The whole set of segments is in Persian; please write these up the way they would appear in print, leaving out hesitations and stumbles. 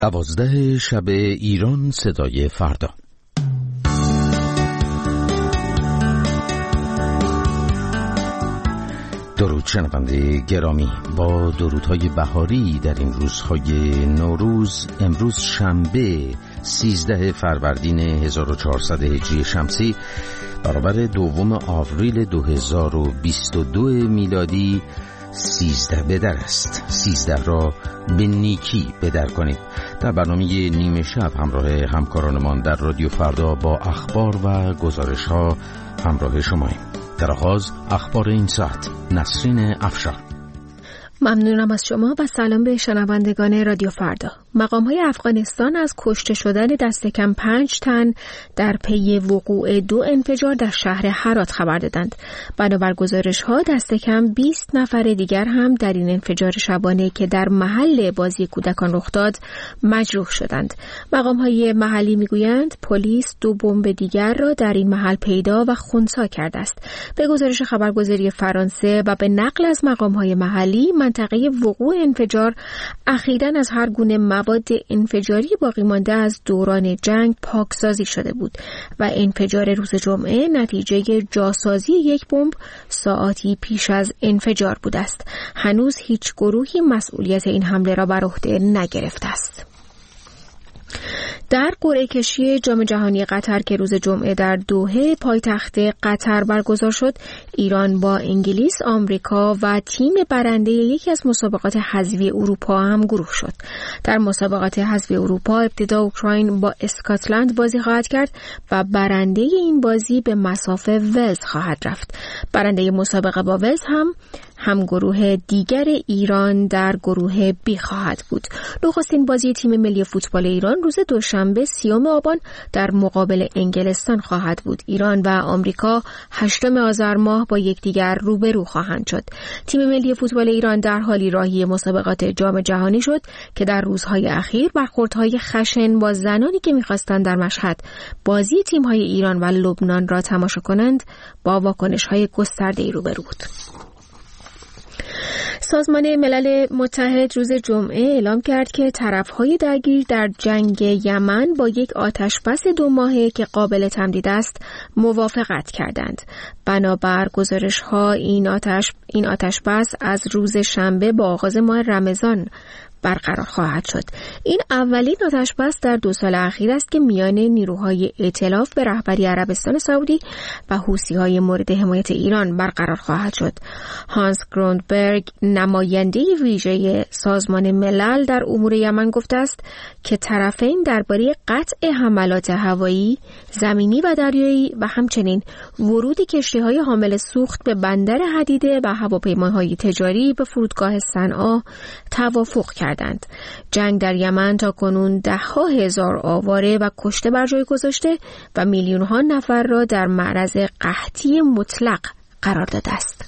12 شب ایران صدای فردا. درود شنونده گرامی، با درودهای بهاری در این روزهای نوروز، امروز شنبه 13 فروردین 1400 هجری شمسی برابر 2 آوریل 2022 میلادی 13 بدر است. 13 را به نیکی بدر کنید. در برنامه نیمه شب همراه همکارانمان در رادیو فردا با اخبار و گزارش ها همراه شماییم. در آغاز اخبار این ساعت. نسرین افشار. ممنونم از شما و سلام به شنوندگان رادیو فردا. مقام‌های افغانستان از کشته شدن دست کم 5 تن در پی وقوع 2 انفجار در شهر هرات خبر دادند. بنابر گزارش‌ها دست کم 20 نفر دیگر هم در این انفجار شبانه که در محل بازی کودکان رخ داد مجروح شدند. مقام‌های محلی می‌گویند پلیس 2 بمب دیگر را در این محل پیدا و خنثی کرده است. به گزارش خبرگزاری فرانسه و به نقل از مقام‌های محلی، منطقه وقوع انفجار اخیراً از هر گونه مواد انفجاری باقی مانده از دوران جنگ پاکسازی شده بود و انفجار روز جمعه نتیجه جاسازی یک بمب ساعاتی پیش از انفجار بوده است. هنوز هیچ گروهی مسئولیت این حمله را بر عهده نگرفته است. در قرعه کشی جام جهانی قطر که روز جمعه در دوحه پایتخت قطر برگزار شد، ایران با انگلیس، آمریکا و تیم برنده یکی از مسابقات حذفی اروپا هم گروه شد. در مسابقات حذفی اروپا ابتدا اوکراین با اسکاتلند بازی خواهد کرد و برنده این بازی به مصاف ولز خواهد رفت. برنده مسابقه با ولز هم گروه دیگر ایران در گروه بی خواهد بود. نخستین بازی تیم ملی فوتبال ایران روز دوشنبه 30 آبان در مقابل انگلستان خواهد بود. ایران و آمریکا 8 آذر ماه با یکدیگر روبرو خواهند شد. تیم ملی فوتبال ایران در حالی راهی مسابقات جام جهانی شد که در روزهای اخیر برخوردهای خشن با زنانی که می‌خواستند در مشهد بازی تیم‌های ایران و لبنان را تماشا کنند با واکنش‌های گسترده‌ای روبرو بود. سازمان ملل متحد روز جمعه اعلام کرد که طرف‌های درگیر در جنگ یمن با یک آتشبس 2 ماهه که قابل تمدید است موافقت کردند. بنابر گزارش‌ها این آتشبس از روز شنبه با آغاز ماه رمضان برقرار خواهد شد. این اولین آتشبس در 2 سال اخیر است که میان نیروهای ائتلاف به رهبری عربستان سعودی و حوثی‌های مورد حمایت ایران برقرار خواهد شد. هانس گروندبرگ، نماینده ویژه سازمان ملل در امور یمن، گفته است که طرفین درباره قطع حملات هوایی، زمینی و دریایی و همچنین ورود کشتی‌های حامل سوخت به بندر حدیده و هواپیماهای تجاری به فرودگاه صنعا توافق کردند. جنگ در یمن تا کنون 10,000 آواره و کشته بر جای گذاشته و میلیون‌ها نفر را در معرض قحطی مطلق قرار داده است.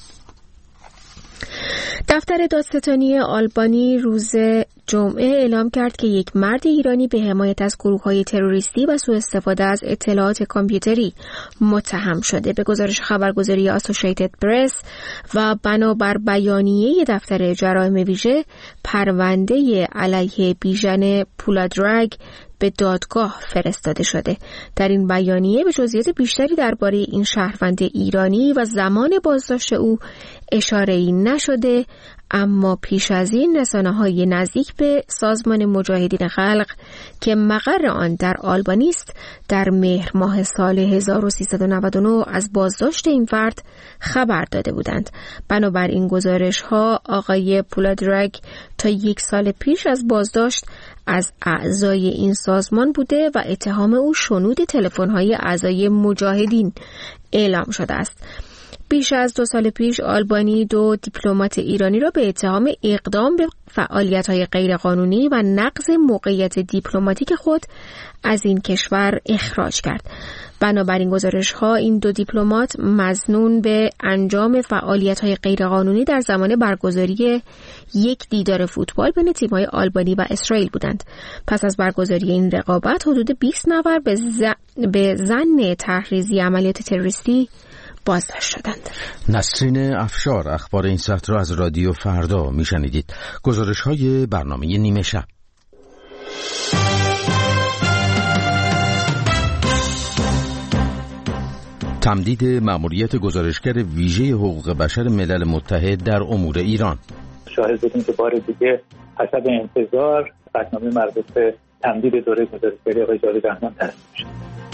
دفتر دادستانی آلبانی روز جمعه اعلام کرد که یک مرد ایرانی به حمایت از گروه‌های تروریستی و سوء استفاده از اطلاعات کامپیوتری متهم شده. به گزارش خبرگزاری آسوشیتد پرس و بنابر بیانیه دفتر جرایم ویژه، پرونده علیه بیژن پولادرگ به دادگاه فرستاده شده. در این بیانیه به جزئیات بیشتری درباره این شهروند ایرانی و زمان بازداشت او اشاره‌ای نشده، اما پیش از این رسانه‌های نزدیک به سازمان مجاهدین خلق که مقر آن در آلبانی است در مهر ماه سال 1399 از بازداشت این فرد خبر داده بودند. بنابر این گزارش‌ها آقای پولادرگ تا 1 سال پیش از بازداشت از اعضای این سازمان بوده و اتهام او شنود تلفن‌های اعضای مجاهدین اعلام شده است. بیش از 2 سال پیش آلبانی 2 دیپلمات ایرانی را به اتهام اقدام به فعالیت‌های غیرقانونی و نقض موقعیت دیپلماتیک خود از این کشور اخراج کرد. بنابراین گزارش‌ها این 2 دیپلمات مظنون به انجام فعالیت‌های غیرقانونی در زمان برگزاری یک دیدار فوتبال بین تیم‌های آلبانی و اسرائیل بودند. پس از برگزاری این رقابت حدود 20 نفر به ظن تحریضی عملیات تروریستی بازداشت شدند. نسرین افشار اخبار این ساعت را از رادیو فردا میشنیدید. گزارش‌های برنامه نیمه شب. تمدید مأموریت گزارشگر ویژه حقوق بشر ملل متحد در امور ایران. شاهد بودیم که بار دیگه حسب انتظار قطعنامه مربوط به تمدید دوره گزارشگری آقای جاوید رحمان تصویب شد.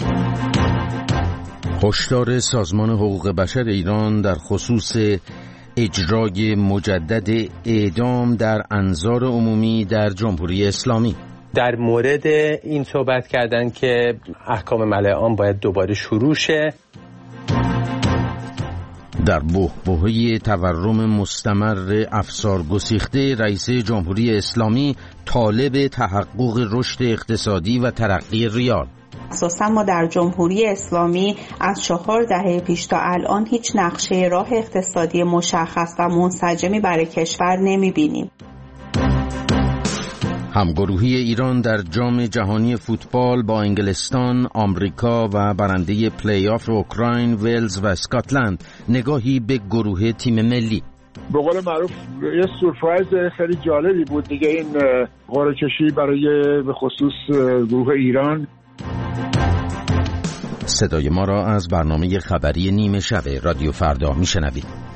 هشدار سازمان حقوق بشر ایران در خصوص اجرای مجدد اعدام در انظار عمومی در جمهوری اسلامی. در مورد این صحبت کردن که احکام ملأ عام باید دوباره شروع شه. در بحبوحه تورم مستمر افسار گسیخته، رئیس جمهوری اسلامی طالب تحقق رشد اقتصادی و ترقی ریال. اساساً ما در جمهوری اسلامی از 4 دهه پیش تا الان هیچ نقشه راه اقتصادی مشخص و منسجمی برای کشور نمی‌بینیم. همگروهی ایران در جام جهانی فوتبال با انگلستان، آمریکا و برنده پلی آف اوکراین، ولز و اسکاتلند، نگاهی به گروه تیم ملی. به قول معروف یه سورپرایز خیلی جالبی بود دیگه این قرعه کشی برای به خصوص گروه ایران. صدای ما را از برنامه خبری نیمه شب رادیو فردا میشنوید.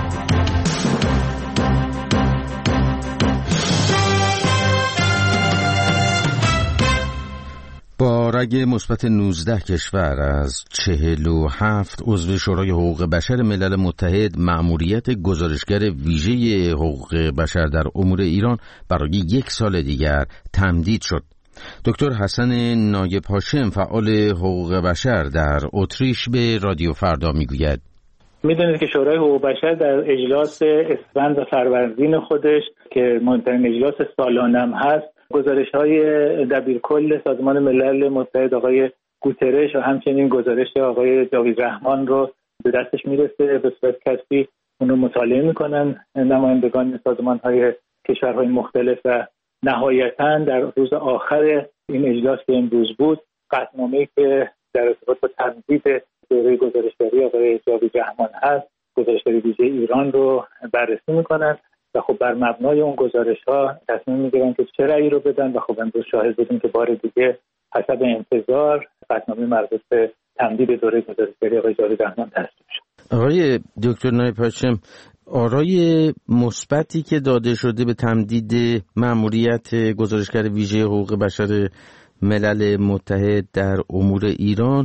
با رگ مثبت 19 کشور از 47 عضو شورای حقوق بشر ملل متحد، مأموریت گزارشگر ویژه حقوق بشر در امور ایران برای 1 سال دیگر تمدید شد. دکتر حسن نایب هاشم، فعال حقوق بشر در اتریش، به رادیو فردا میگوید: میدونید که شورای حقوق بشر در اجلاس اسفند و فروردین خودش که مهمترین اجلاس سالانه هست، گزارش‌های دبیرکل سازمان ملل متحد آقای گوترش و همچنین گزارش آقای جاوید رحمان رو به دستش میرسه، به صورت کسبی اون رو مطالعه میکنن نمایندگان سازمان‌های کشورهای مختلف و نهایتاً در روز آخر این اجلاس که امروز بود، قطعنامه‌ای که در ارتباط با تمدید دوره گزارشگری آقای جاوید رحمان هست، گزارشگر ویژه ایران رو بررسی میکنن و خب بر مبنای اون گزارش‌ها تصمیم میگیرن که چه رأیی رو بدن و خب امروز شاهد بودیم که بار دیگه حسب انتظار قطعنامه مربوط به تمدید دوره گزارشگری آقای جاوید رحمان تصویب شد. آقای دکتر نایب هاشم، آرای مثبتی که داده شده به تمدید مأموریت گزارشگر ویژه حقوق بشر ملل متحد در امور ایران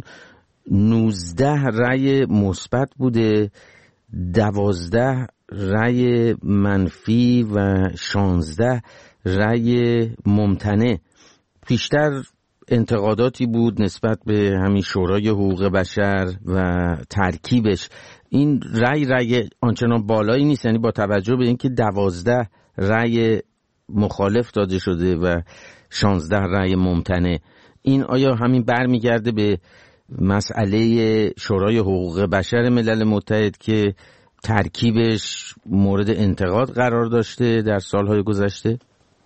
19 رأی مثبت بوده، 12 رأی منفی و 16 رأی ممتنع. پیشتر انتقاداتی بود نسبت به همین شورای حقوق بشر و ترکیبش. این رأی آنچنان بالایی نیست، یعنی با توجه به اینکه 12 رأی مخالف داده شده و 16 رأی ممتنع، این آیا همین برمیگرده به مسئله شورای حقوق بشر ملل متحد که ترکیبش مورد انتقاد قرار داشته در سالهای گذشته؟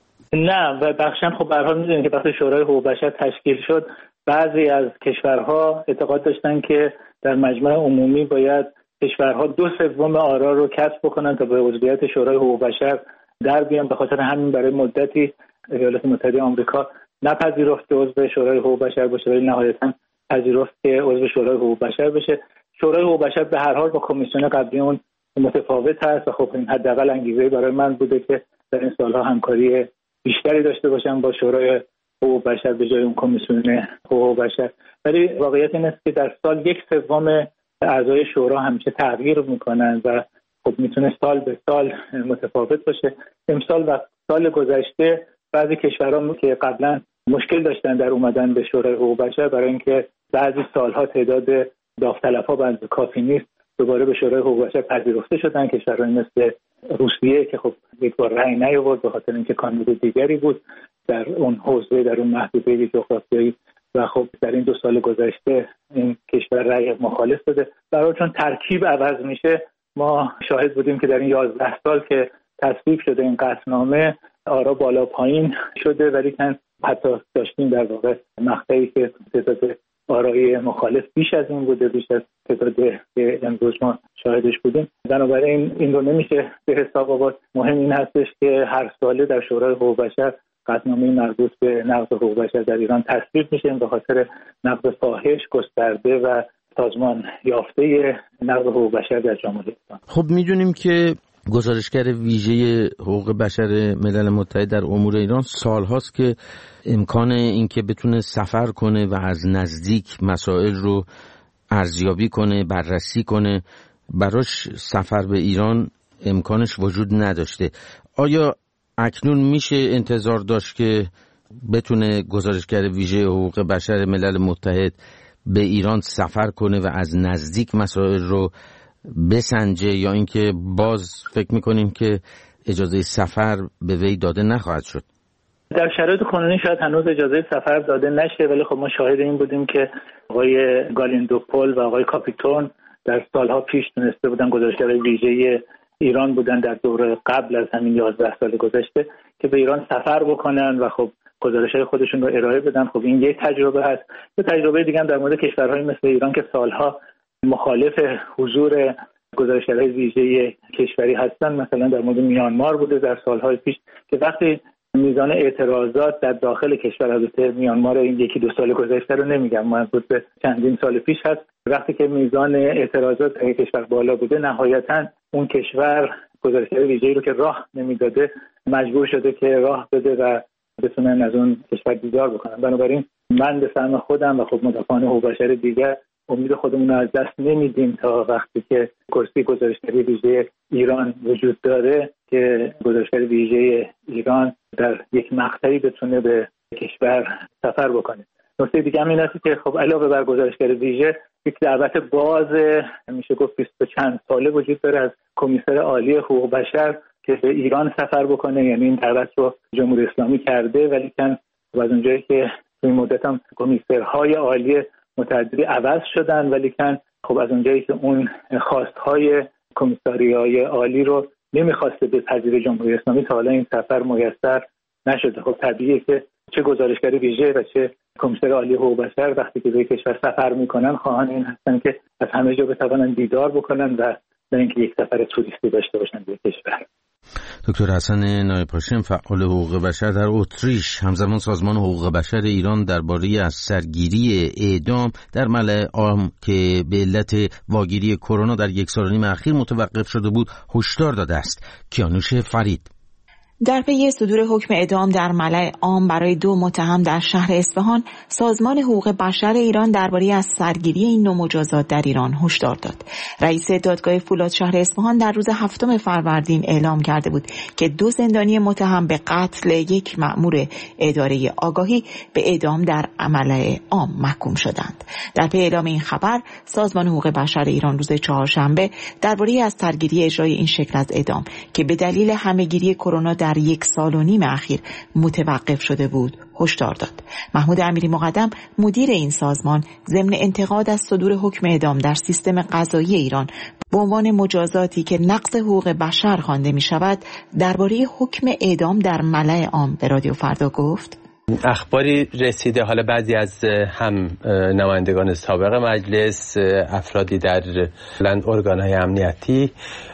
نه، و بخشن خب به هر حال می‌دونید که وقتی شورای حقوق بشر تشکیل شد، بعضی از کشورها اعتقاد داشتن که در مجمع عمومی باید کشورها 2/3 آرا رو کسب بکنن تا به عضویت شورای حقوق بشر در بیان. به خاطر همین برای مدتی ایالات متحده آمریکا نپذیرفت که عضو شورای حقوق بشر باشه، ولی نهایتاً پذیرفت که عضو شورای حقوق بشر بشه. شورای حقوق بشر به هر حال با کمیسیون قبلی اون متفاوت هست و خب این حداقل انگیزه برای من بوده که در این سالها همکاری بیشتری داشته باشم با شورای حقوق بشر به جای اون کمیسیون حقوق بشر. ولی واقعیت این است که در سال 1/3 اعضای شورا همیشه تغییر میکنن و خب میتونه سال به سال متفاوت باشه. امسال و سال گذشته بعضی کشورها که قبلا مشکل داشتن در اومدن به شورای حقوق بشر برای اینکه بعضی سالها تعداد داوطلب‌ها بنز کافی نیست، دوباره به شورای حقوق بشر پذیرفته شدن. کشورهایی مثل روسیه که خب یک بار رأی نیاورد به خاطر اینکه کاندید دیگری بود در اون حوزه، در اون محدوده جغرافیایی، و خب در این 2 سال گذشته این کشور رأی مخالف داده. برای چون ترکیب عوض میشه، ما شاهد بودیم که در این 11 سال که تصویب شده این قطعنامه آرا بالا پایین شده، ولی حتی داشتیم در واقع مقطعی که تعداد آرای مخالف بیش از این بوده، بیش از تعدادی که امروز ما شاهدش بودیم. بنابراین این رو نمیشه به حساب آورد. مهم این هستش که هر ساله در شورای حقوق بشر قطعنامه مربوط به نقض حقوق بشر در ایران تصویب میشه به خاطر نقض فاحش، گسترده و سازمان یافته نقض حقوق بشر در جمهوری اسلامی. خب میدونیم که گزارشگر ویژه حقوق بشر ملل متحد در امور ایران سالهاست که امکان اینکه بتونه سفر کنه و از نزدیک مسائل رو ارزیابی کنه، بررسی کنه، براش سفر به ایران امکانش وجود نداشته. آیا اکنون میشه انتظار داشت که بتونه گزارشگر ویژه حقوق بشر ملل متحد به ایران سفر کنه و از نزدیک مسائل رو بسنجه، یا اینکه باز فکر میکنیم که اجازه سفر به وی داده نخواهد شد؟ در شرایط کنونی شاید هنوز اجازه سفر داده نشه، ولی خب ما شاهد این بودیم که آقای گالیندوپول و آقای کاپیتون در سالها پیش تونسته بودن گزارشگر ویژه ایران بودن در دوره قبل از همین 11 سال گذشته که به ایران سفر بکنن و خب گزارش‌های خودشون رو ارائه بدن. خب این یک تجربه هست. یه تجربه دیگه هم در مورد کشورهای مثل ایران که سالها مخالف حضور گزارشگرای ویژه کشوری هستن، مثلا در مورد میانمار بوده در سالهای پیش که وقتی میزان اعتراضات در داخل کشور، البته میانمار این یکی دو سال گذشته رو نمیگم، مربوط به چندین سال پیش هست، وقتی که میزان اعتراضات در کشور بالا بوده نهایتاً اون کشور گزارشگر ویژه‌ای رو که راه نمیداده مجبور شده که راه بده و بتونن از اون کشور دیدار بکنن. بنابراین من به سهم خودم و خب مدافعان حقوق بشر دیگر امید خودمون رو از دست نمیدیم تا وقتی که کرسی گزارشگری ویژه ایران وجود داره که گزارشگر ویژه ایران در یک مقطعی بتونه به کشور سفر بکنه. نکته دیگه هم این است که خب علاوه بر گزارشگر ویژه یک دعوت باز میشه گفت 20 چند ساله وجود داره از کمیسر عالی حقوق بشر که به ایران سفر بکنه. یعنی این دعوت رو جمهوری اسلامی کرده، ولی کن از اونجایی که این مدت هم کمیسرهای عالی متعددی عوض شدن، ولی کن خب از اونجایی که اون خواستهای کمیساریای عالی رو نمیخواسته به پذیر جمهوری اسلامی تا حالا این سفر میسر نشده. خب طبیعیه که چه گزارشگر ویژه و چه کمیسر عالی حقوق بشر وقتی که به کشور سفر میکنن خواهان این هستن که از همه جا بتوانن دیدار بکنن و نه اینکه یک سفر توریستی داشته باشن به کشور. دکتر حسن نایب هاشم، فعال حقوق بشر در اتریش، همزمان سازمان حقوق بشر ایران درباره از سرگیری اعدام در ملأ عام که به علت واگیری کرونا در 1.5 سال اخیر متوقف شده بود هشدار داده است. کیانوش فرید. در پی صدور حکم اعدام در ملأ عام برای 2 متهم در شهر اصفهان، سازمان حقوق بشر ایران درباره از سرگیری این نوع مجازات در ایران هشدار داد. رئیس دادگاه فولاد شهر اصفهان در روز 7 فروردین اعلام کرده بود که 2 زندانی متهم به قتل 1 مأمور اداره آگاهی به اعدام در ملأ عام محکوم شدند. در پی اعلام این خبر، سازمان حقوق بشر ایران روز 4شنبه درباره از سرگیری اجرای این شکل از اعدام که به دلیل همهگیری کرونا در 1.5 سال اخیر متوقف شده بود هشدار داد. محمود امیری مقدم، مدیر این سازمان، ضمن انتقاد از صدور حکم اعدام در سیستم قضایی ایران به عنوان مجازاتی که نقض حقوق بشر خوانده می شود، درباره حکم اعدام در ملأ عام به رادیو فردا گفت: اخباری رسیده، حالا بعضی از هم نمایندگان سابق مجلس، افرادی در ارگان‌های امنیتی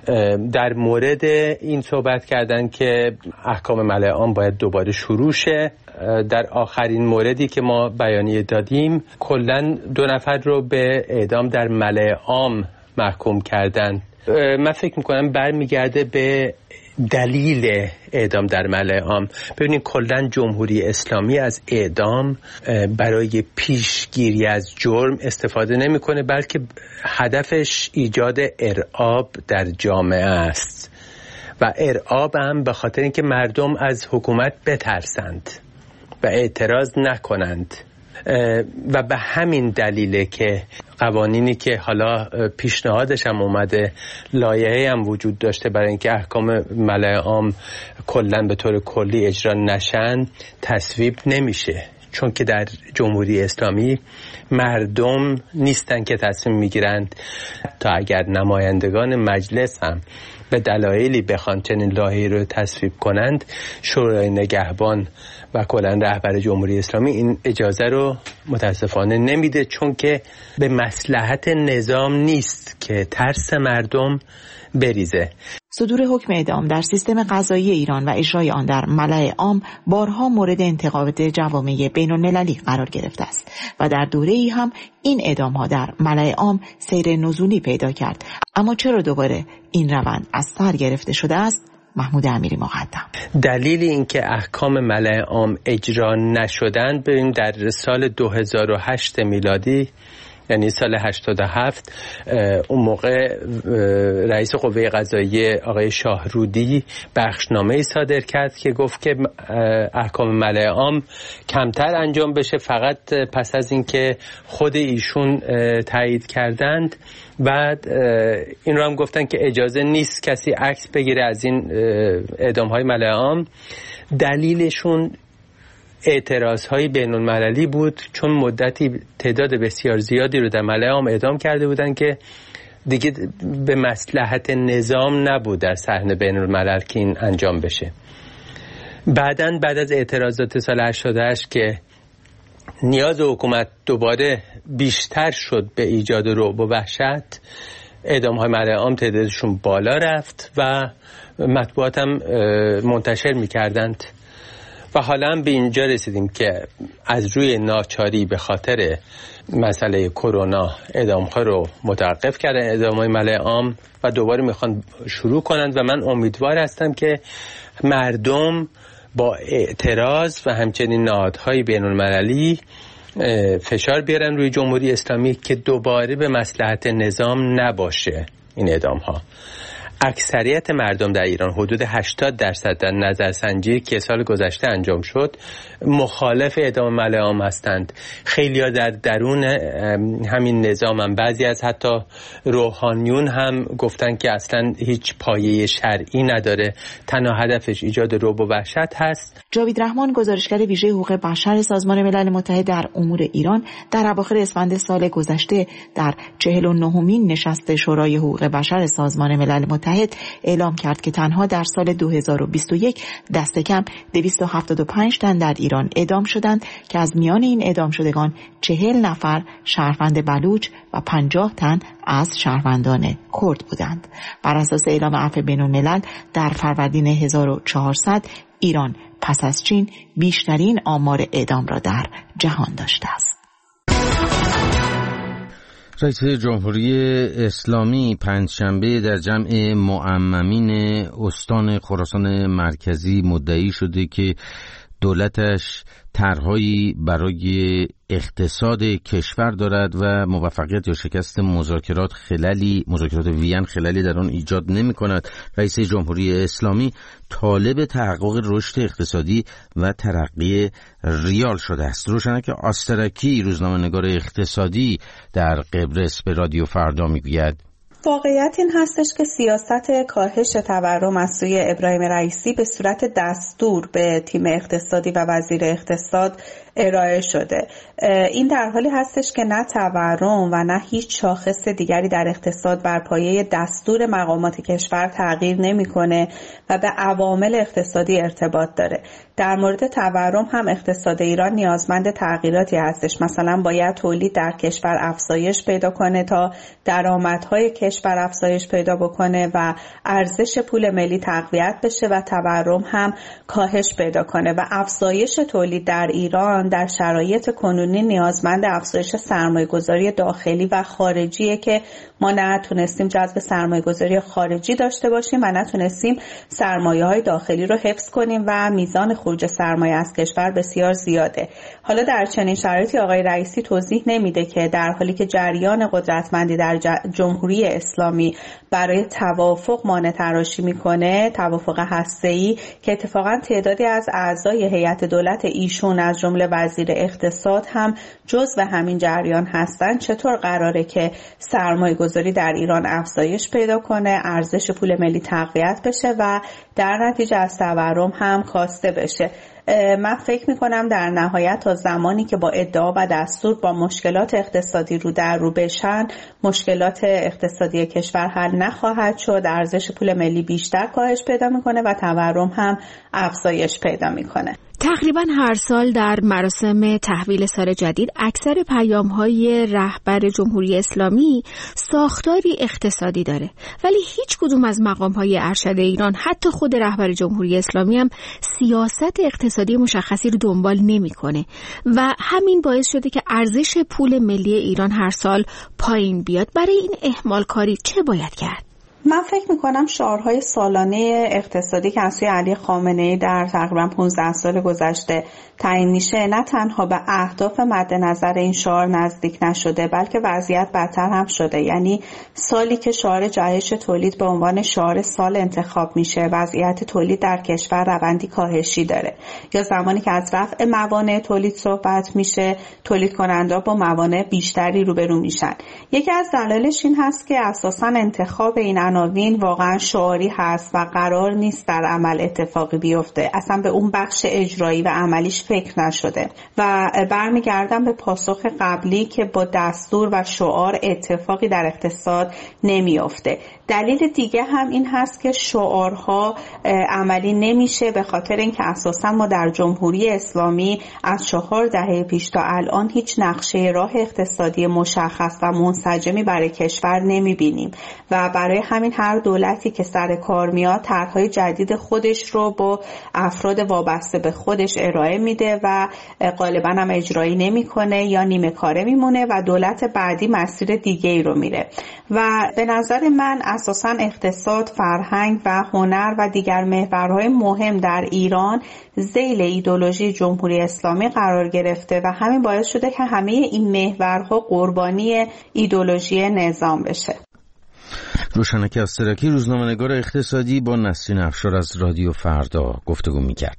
در مورد این صحبت کردن که احکام ملأ عام باید دوباره شروع شه. در آخرین موردی که ما بیانیه دادیم کلاً 2 نفر رو به اعدام در ملأ عام محکوم کردن. من فکر میکنم برمیگرده به دلیل اعدام در ملأ عام. ببینید کلاً جمهوری اسلامی از اعدام برای پیشگیری از جرم استفاده نمیکنه، بلکه هدفش ایجاد ارعاب در جامعه است و ارعاب هم به خاطر اینکه مردم از حکومت بترسند و اعتراض نکنند و به همین دلیله که قوانینی که حالا پیشنهادش هم اومده، لایحه‌ای هم وجود داشته برای اینکه احکام ملأ عام کلاً به طور کلی اجرا نشن، تصویب نمیشه، چون که در جمهوری اسلامی مردم نیستن که تصمیم میگیرند. تا اگر نمایندگان مجلس هم به دلایلی بخوان چنین لایحه‌ای رو تصویب کنند، شورای نگهبان و کلاً رهبر جمهوری اسلامی این اجازه رو متاسفانه نمیده، چون که به مصلحت نظام نیست که ترس مردم بریزه. صدور حکم اعدام در سیستم قضایی ایران و اجرای آن در ملأ عام بارها مورد انتقاد جوامع بین‌المللی قرار گرفته است و در دوره‌ای هم این اعدام‌ها در ملأ عام سیر نزولی پیدا کرد. اما چرا دوباره این روند از سر گرفته شده است؟ محمود امیری مقدم. دلیل این که احکام ملأ عام اجرا نشدند ببینیم در سال 2008 میلادی، یعنی سال 87، اون موقع رئیس قوه قضاییه آقای شاهرودی بخشنامه‌ای صادر کرد که گفت که احکام ملأ عام کمتر انجام بشه، فقط پس از اینکه خود ایشون تایید کردند. بعد این رو هم گفتن که اجازه نیست کسی عکس بگیره از این اعدام‌های ملأ عام. دلیلشون اعتراض‌های بین‌المللی بود، چون مدتی تعداد بسیار زیادی رو در ملأ عام اعدام کرده بودن که دیگه به مصلحت نظام نبود در صحنه بین‌الملل که این انجام بشه. بعد از اعتراضات سال 88 که نیاز حکومت دوباره بیشتر شد به ایجاد رعب و وحشت، اعدام‌های ملأ عام تعدادشون بالا رفت و مطبوعات هم منتشر می‌کردند. و حالا هم به اینجا رسیدیم که از روی ناچاری به خاطر مسئله کرونا اعدام‌ها رو متوقف کردن، اعدام‌های ملأ عام، و دوباره میخوان شروع کنند. و من امیدوار هستم که مردم با اعتراض و همچنین نهادهای بین‌المللی فشار بیارن روی جمهوری اسلامی که دوباره به مصلحت نظام نباشه این اعدام‌ها. اکثریت مردم در ایران، حدود 80% در نظرسنجی که سال گذشته انجام شد، مخالف اعدام ملأ عام هستند. خیلی‌ها در درون همین نظام هم، بعضی از حتی روحانیون هم گفتن که اصلا هیچ پایه شرعی نداره، تنها هدفش ایجاد رعب و وحشت هست. جاوید رحمان، گزارشگر ویژه حقوق بشر سازمان ملل متحد در امور ایران، در اواخر اسفند سال گذشته در 49مین نشست شورای حقوق بشر سازمان ملل متحد اعلام کرد که تنها در سال 2021 دست کم 275 تن در ایران اعدام شدند که از میان این اعدام شدگان 40 نفر شهروند بلوچ و 50 تن از شهروندان کرد بودند. بر اساس اعلام عفو بین‌الملل در فروردین 1400 ایران پس از چین بیشترین آمار اعدام را در جهان داشته است. رئیس جمهوری اسلامی پنجشنبه در جمع معممین استان خراسان مرکزی مدعی شده که دولتش طرحهایی برای اقتصاد کشور دارد و موفقیت یا شکست مذاکرات وین خللی در آن ایجاد نمی کند. رئیس جمهوری اسلامی طالب تحقق رشد اقتصادی و ترقی ریال شده است. روشنک آسترکی، روزنامه‌نگار اقتصادی در قبرس، به رادیو فردا میگوید واقعیت این هستش که سیاست کاهش تورم از سوی ابراهیم رئیسی به صورت دستور به تیم اقتصادی و وزیر اقتصاد ارائه شده. این در حالی هستش که نه تورم و نه هیچ شاخص دیگری در اقتصاد بر پایه دستور مقامات کشور تغییر نمی‌کنه و به عوامل اقتصادی ارتباط داره. در مورد تورم هم اقتصاد ایران نیازمند تغییراتی هستش. مثلا باید تولید در کشور افزایش پیدا کنه تا درآمدهای کشور افزایش پیدا بکنه و ارزش پول ملی تقویت بشه و تورم هم کاهش پیدا کنه. و افزایش تولید در ایران در شرایط کنونی نیازمند افزایش سرمایه‌گذاری داخلی و خارجیه که ما نتونستیم جذب سرمایه‌گذاری خارجی داشته باشیم و نتونستیم سرمایه‌های داخلی رو حفظ کنیم و میزان خروج سرمایه از کشور بسیار زیاده. حالا در چنین شرایطی آقای رئیسی توضیح نمیده که در حالی که جریان قدرتمندی در جمهوری اسلامی برای توافق مانع تراشی میکنه، توافق هسته‌ای که اتفاقا تعدادی از اعضای هیئت دولت ایشون از جمله وزیر اقتصاد هم جزو همین جریان هستن، چطور قراره که سرمایه گذاری در ایران افزایش پیدا کنه، ارزش پول ملی تقویت بشه و در نتیجه از تورم هم کاسته بشه؟ من فکر میکنم در نهایت تا زمانی که با ادعا و دستور با مشکلات اقتصادی رو در رو بشن، مشکلات اقتصادی کشور حل نخواهد شد، ارزش پول ملی بیشتر کاهش پیدا میکنه و تورم هم افزایش پیدا میکنه. تقریبا هر سال در مراسم تحویل سال جدید اکثر پیام‌های رهبر جمهوری اسلامی ساختاری اقتصادی داره، ولی هیچ کدوم از مقام‌های ارشد ایران، حتی خود رهبر جمهوری اسلامی هم سیاست اقتصادی مشخصی رو دنبال نمی‌کنه و همین باعث شده که ارزش پول ملی ایران هر سال پایین بیاد. برای این اهمال کاری چه باید کرد؟ من فکر میکنم شعارهای سالانه اقتصادی که از سوی علی خامنه‌ای در تقریبا 15 سال گذشته تعیین میشه نه تنها به اهداف مد نظر این شعار نزدیک نشده، بلکه وضعیت بدتر هم شده. یعنی سالی که شعار جهش تولید به عنوان شعار سال انتخاب میشه، وضعیت تولید در کشور روندی کاهشی داره. یا زمانی که از رفع موانع تولید صحبت میشه، تولید کننده با موانع بیشتری روبرو میشن. یکی از دلایلش این هست که اساساً انتخاب این عناوین واقعا شعاری هست و قرار نیست در عمل اتفاقی بیفته. اصلا به اون بخش اجرایی و عملیش فکر نشده و برمیگردم به پاسخ قبلی که با دستور و شعار اتفاقی در اقتصاد نمیفته. دلیل دیگه هم این هست که شعارها عملی نمیشه، به خاطر اینکه اساسا ما در جمهوری اسلامی از 4 دهه پیش تا الان هیچ نقشه راه اقتصادی مشخص و منسجمی برای کشور نمیبینیم و برای همین هر دولتی که سر کار میاد طرح‌های جدید خودش رو با افراد وابسته به خودش ارائه میده و غالبا هم اجرایی نمیکنه یا نیمه کاره میمونه و دولت بعدی مسیر دیگه ای رو میره. و به نظر من اساساً اقتصاد، فرهنگ و هنر و دیگر محورهای مهم در ایران ذیل ایدئولوژی جمهوری اسلامی قرار گرفته و همین باعث شده که همه این محورها قربانی ایدئولوژی نظام بشه. روشنک استراکی، روزنامه‌نگار اقتصادی، با نسرین افشار از رادیو فردا گفتگو می‌کرد.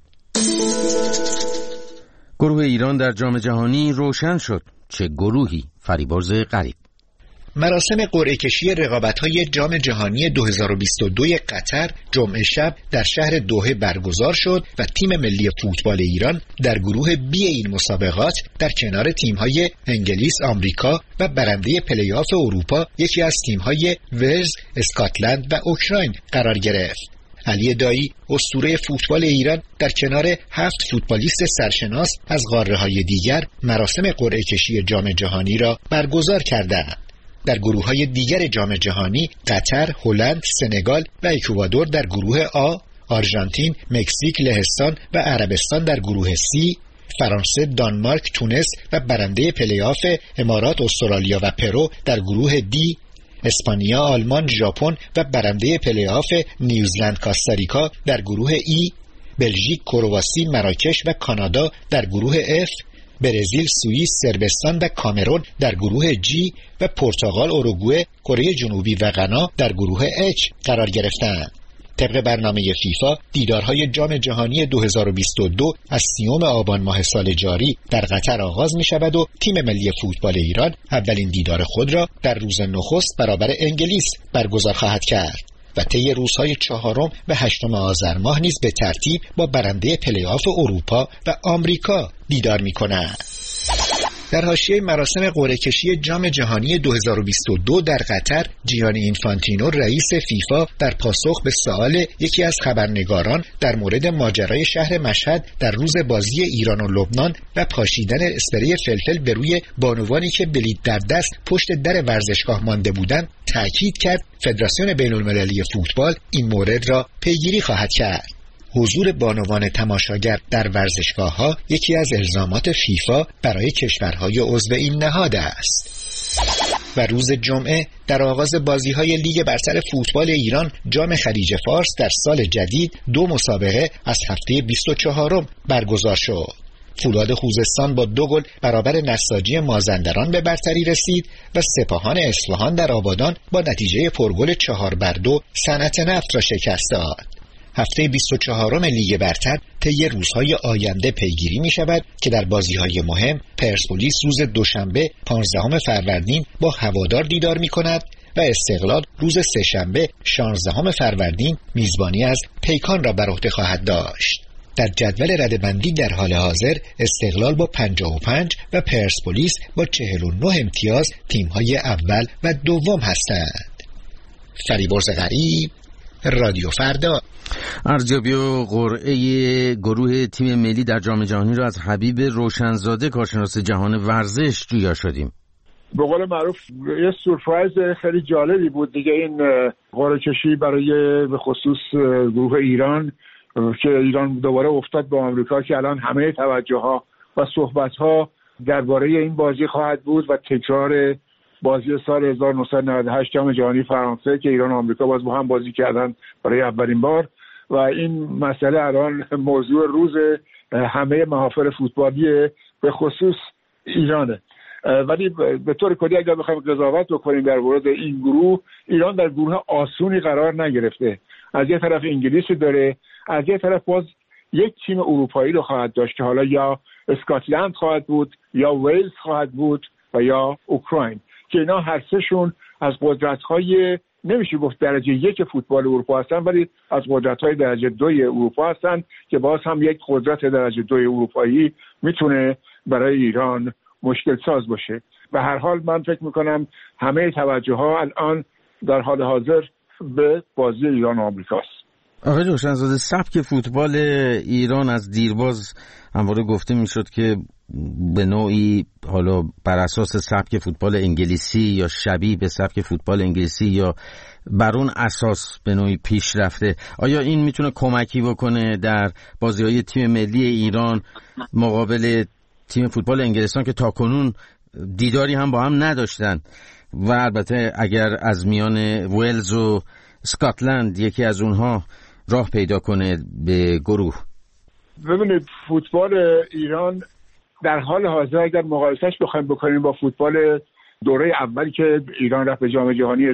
گروه ایران در جام جهانی روشن شد. چه گروهی؟ فریبرز غریب. مراسم قرعه کشی رقابت‌های جام جهانی 2022 قطر جمعه شب در شهر دوحه برگزار شد و تیم ملی فوتبال ایران در گروه بی این مسابقات در کنار تیم‌های انگلیس، آمریکا و برنده پلی‌آف اروپا، یکی از تیم‌های ولز، اسکاتلند و اوکراین قرار گرفت. علی دایی، اسطوره فوتبال ایران، در کنار 7 فوتبالیست سرشناس از قاره‌های دیگر مراسم قرعه کشی جام جهانی را برگزار کردند. در گروه‌های دیگر جام جهانی قطر، هلند، سنگال و اکوادور در گروه آ، آرژانتین، مکزیک، لهستان و عربستان در گروه سی، فرانسه، دانمارک، تونس و برنده پلی‌آف امارات، استرالیا و پرو در گروه دی، اسپانیا، آلمان، ژاپن و برنده پلی‌آف نیوزلند، کاستاریکا در گروه ای، بلژیک، کرواسی، مراکش و کانادا در گروه اف، برزیل، سوئیس، صربستان و کامرون در گروه جی و پرتغال، اوروگوئه، کره جنوبی و غنا در گروه اچ قرار گرفتند. طبق برنامه فیفا دیدارهای جام جهانی 2022 از 30 آبان ماه سال جاری در قطر آغاز می شود و تیم ملی فوتبال ایران اولین دیدار خود را در روز نخست برابر انگلیس برگزار خواهد کرد و طی روزهای 4 و 8 آذر ماه نیز به ترتیب با برنده پلی‌آف اروپا و آمریکا دیدار می کند. در حاشیه مراسم قرعه کشی جام جهانی 2022 در قطر، جیانی اینفانتینو رئیس فیفا در پاسخ به سؤال یکی از خبرنگاران در مورد ماجرای شهر مشهد در روز بازی ایران و لبنان و پاشیدن اسپری فلفل به روی بانوانی که بلیط در دست پشت در ورزشگاه مانده بودند، تاکید کرد فدراسیون بین‌المللی فوتبال این مورد را پیگیری خواهد کرد. حضور بانوان تماشاگر در ورزشگاه‌ها یکی از الزامات فیفا برای کشورهای عضو این نهاد است. و روز جمعه در آغاز بازی‌های لیگ برتر فوتبال ایران جام خلیج فارس در سال جدید 2 مسابقه از هفته 24 برگزار شد. فولاد خوزستان با 2 گل برابر نساجی مازندران به برتری رسید و سپاهان اصفهان در آبادان با نتیجه پرگل 4-2 صنعت نفت را شکست داد. هفته 24 لیگ برتر طی روزهای آینده پیگیری می شود که در بازی‌های مهم پرسپولیس روز دوشنبه 15 فروردین با هوادار دیدار می کند و استقلال روز سه‌شنبه 16 فروردین میزبانی از پیکان را بر عهده خواهد داشت. در جدول رده‌بندی در حال حاضر استقلال با 55 و پرسپولیس با 49 امتیاز تیم‌های اول و دوم هستند. فریبرز غریب، رادیو فردا. ارزیابی و قرعه گروه تیم ملی در جام جهانی را از حبیب روشنزاده کارشناس جهان ورزش جویا شدیم. به قول معروف یه سورپرایز خیلی جالبی بود دیگه این قرعه کشی برای به خصوص گروه ایران که ایران دوباره افتاد با آمریکا که الان همه توجه ها و صحبت ها درباره این بازی خواهد بود و تکرار بازی سال 1998 جام جهانی فرانسه که ایران و آمریکا باز با هم بازی کردن برای اولین بار و این مسئله الان موضوع روز همه محافل فوتبالی به خصوص ایرانه. ولی به طور کلی اگر بخوایم قضاوت بکنیم در مورد این گروه، ایران در گروه آسونی قرار نگرفته. از یه طرف انگلیس داره، از یه طرف باز یک تیم اروپایی رو خواهد داشت که حالا یا اسکاتلند خواهد بود یا ویلز خواهد بود و یا اوکراین که اینا هر سهشون از قدرت‌های نمیشه گفت درجه یک فوتبال اروپا هستن ولی از قدرت‌های درجه دوی اروپا هستن که باز هم یک قدرت درجه دوی اروپایی میتونه برای ایران مشکل ساز باشه. به هر حال من فکر میکنم همه توجه ها الان در حال حاضر به بازی ایران و آمریکاست. آقای روشنزاده، سبک فوتبال ایران از دیرباز همواره گفته میشد که به نوعی حالا بر اساس سبک فوتبال انگلیسی یا شبیه به سبک فوتبال انگلیسی یا بر اون اساس به نوعی پیش رفته. آیا این میتونه کمکی بکنه در بازی‌های تیم ملی ایران مقابل تیم فوتبال انگلستان که تاکنون دیداری هم با هم نداشتن و البته اگر از میان ویلز و اسکاتلند یکی از اونها راه پیدا کنه به گروه؟ ببینید فوتبال ایران در حال حاضر اگر مقایسهش بخوایم بکنیم با فوتبال دوره اولی که ایران رفت به جام جهانی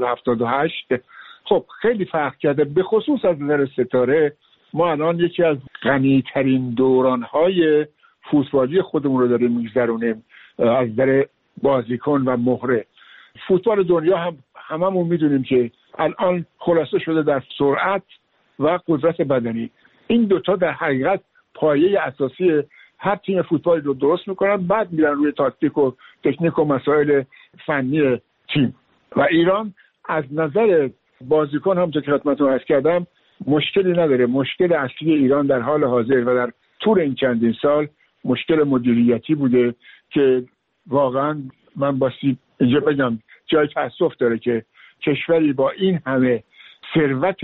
1978 خب خیلی فرق کرده. به خصوص از نظر ستاره ما الان یکی از غنی‌ترین دوران‌های فوتبالی خودمون رو داریم میگذرونیم از نظر بازیکن و مهره. فوتبال دنیا هم هممون میدونیم که الان خلاصه شده در سرعت و قدرت بدنی. این دوتا در حقیقت پایه اساسی هر تیم فوتبالی رو درست میکنن، بعد میرن روی تاکتیک و تکنیک و مسائل فنی تیم. و ایران از نظر بازیکن هم که خدمتتون عرض کردم مشکلی نداره. مشکل اصلی ایران در حال حاضر و در طول این چندین سال مشکل مدیریتی بوده که واقعا من باستی اینجا بگم جای تأسف داره که کشوری با این همه ثروت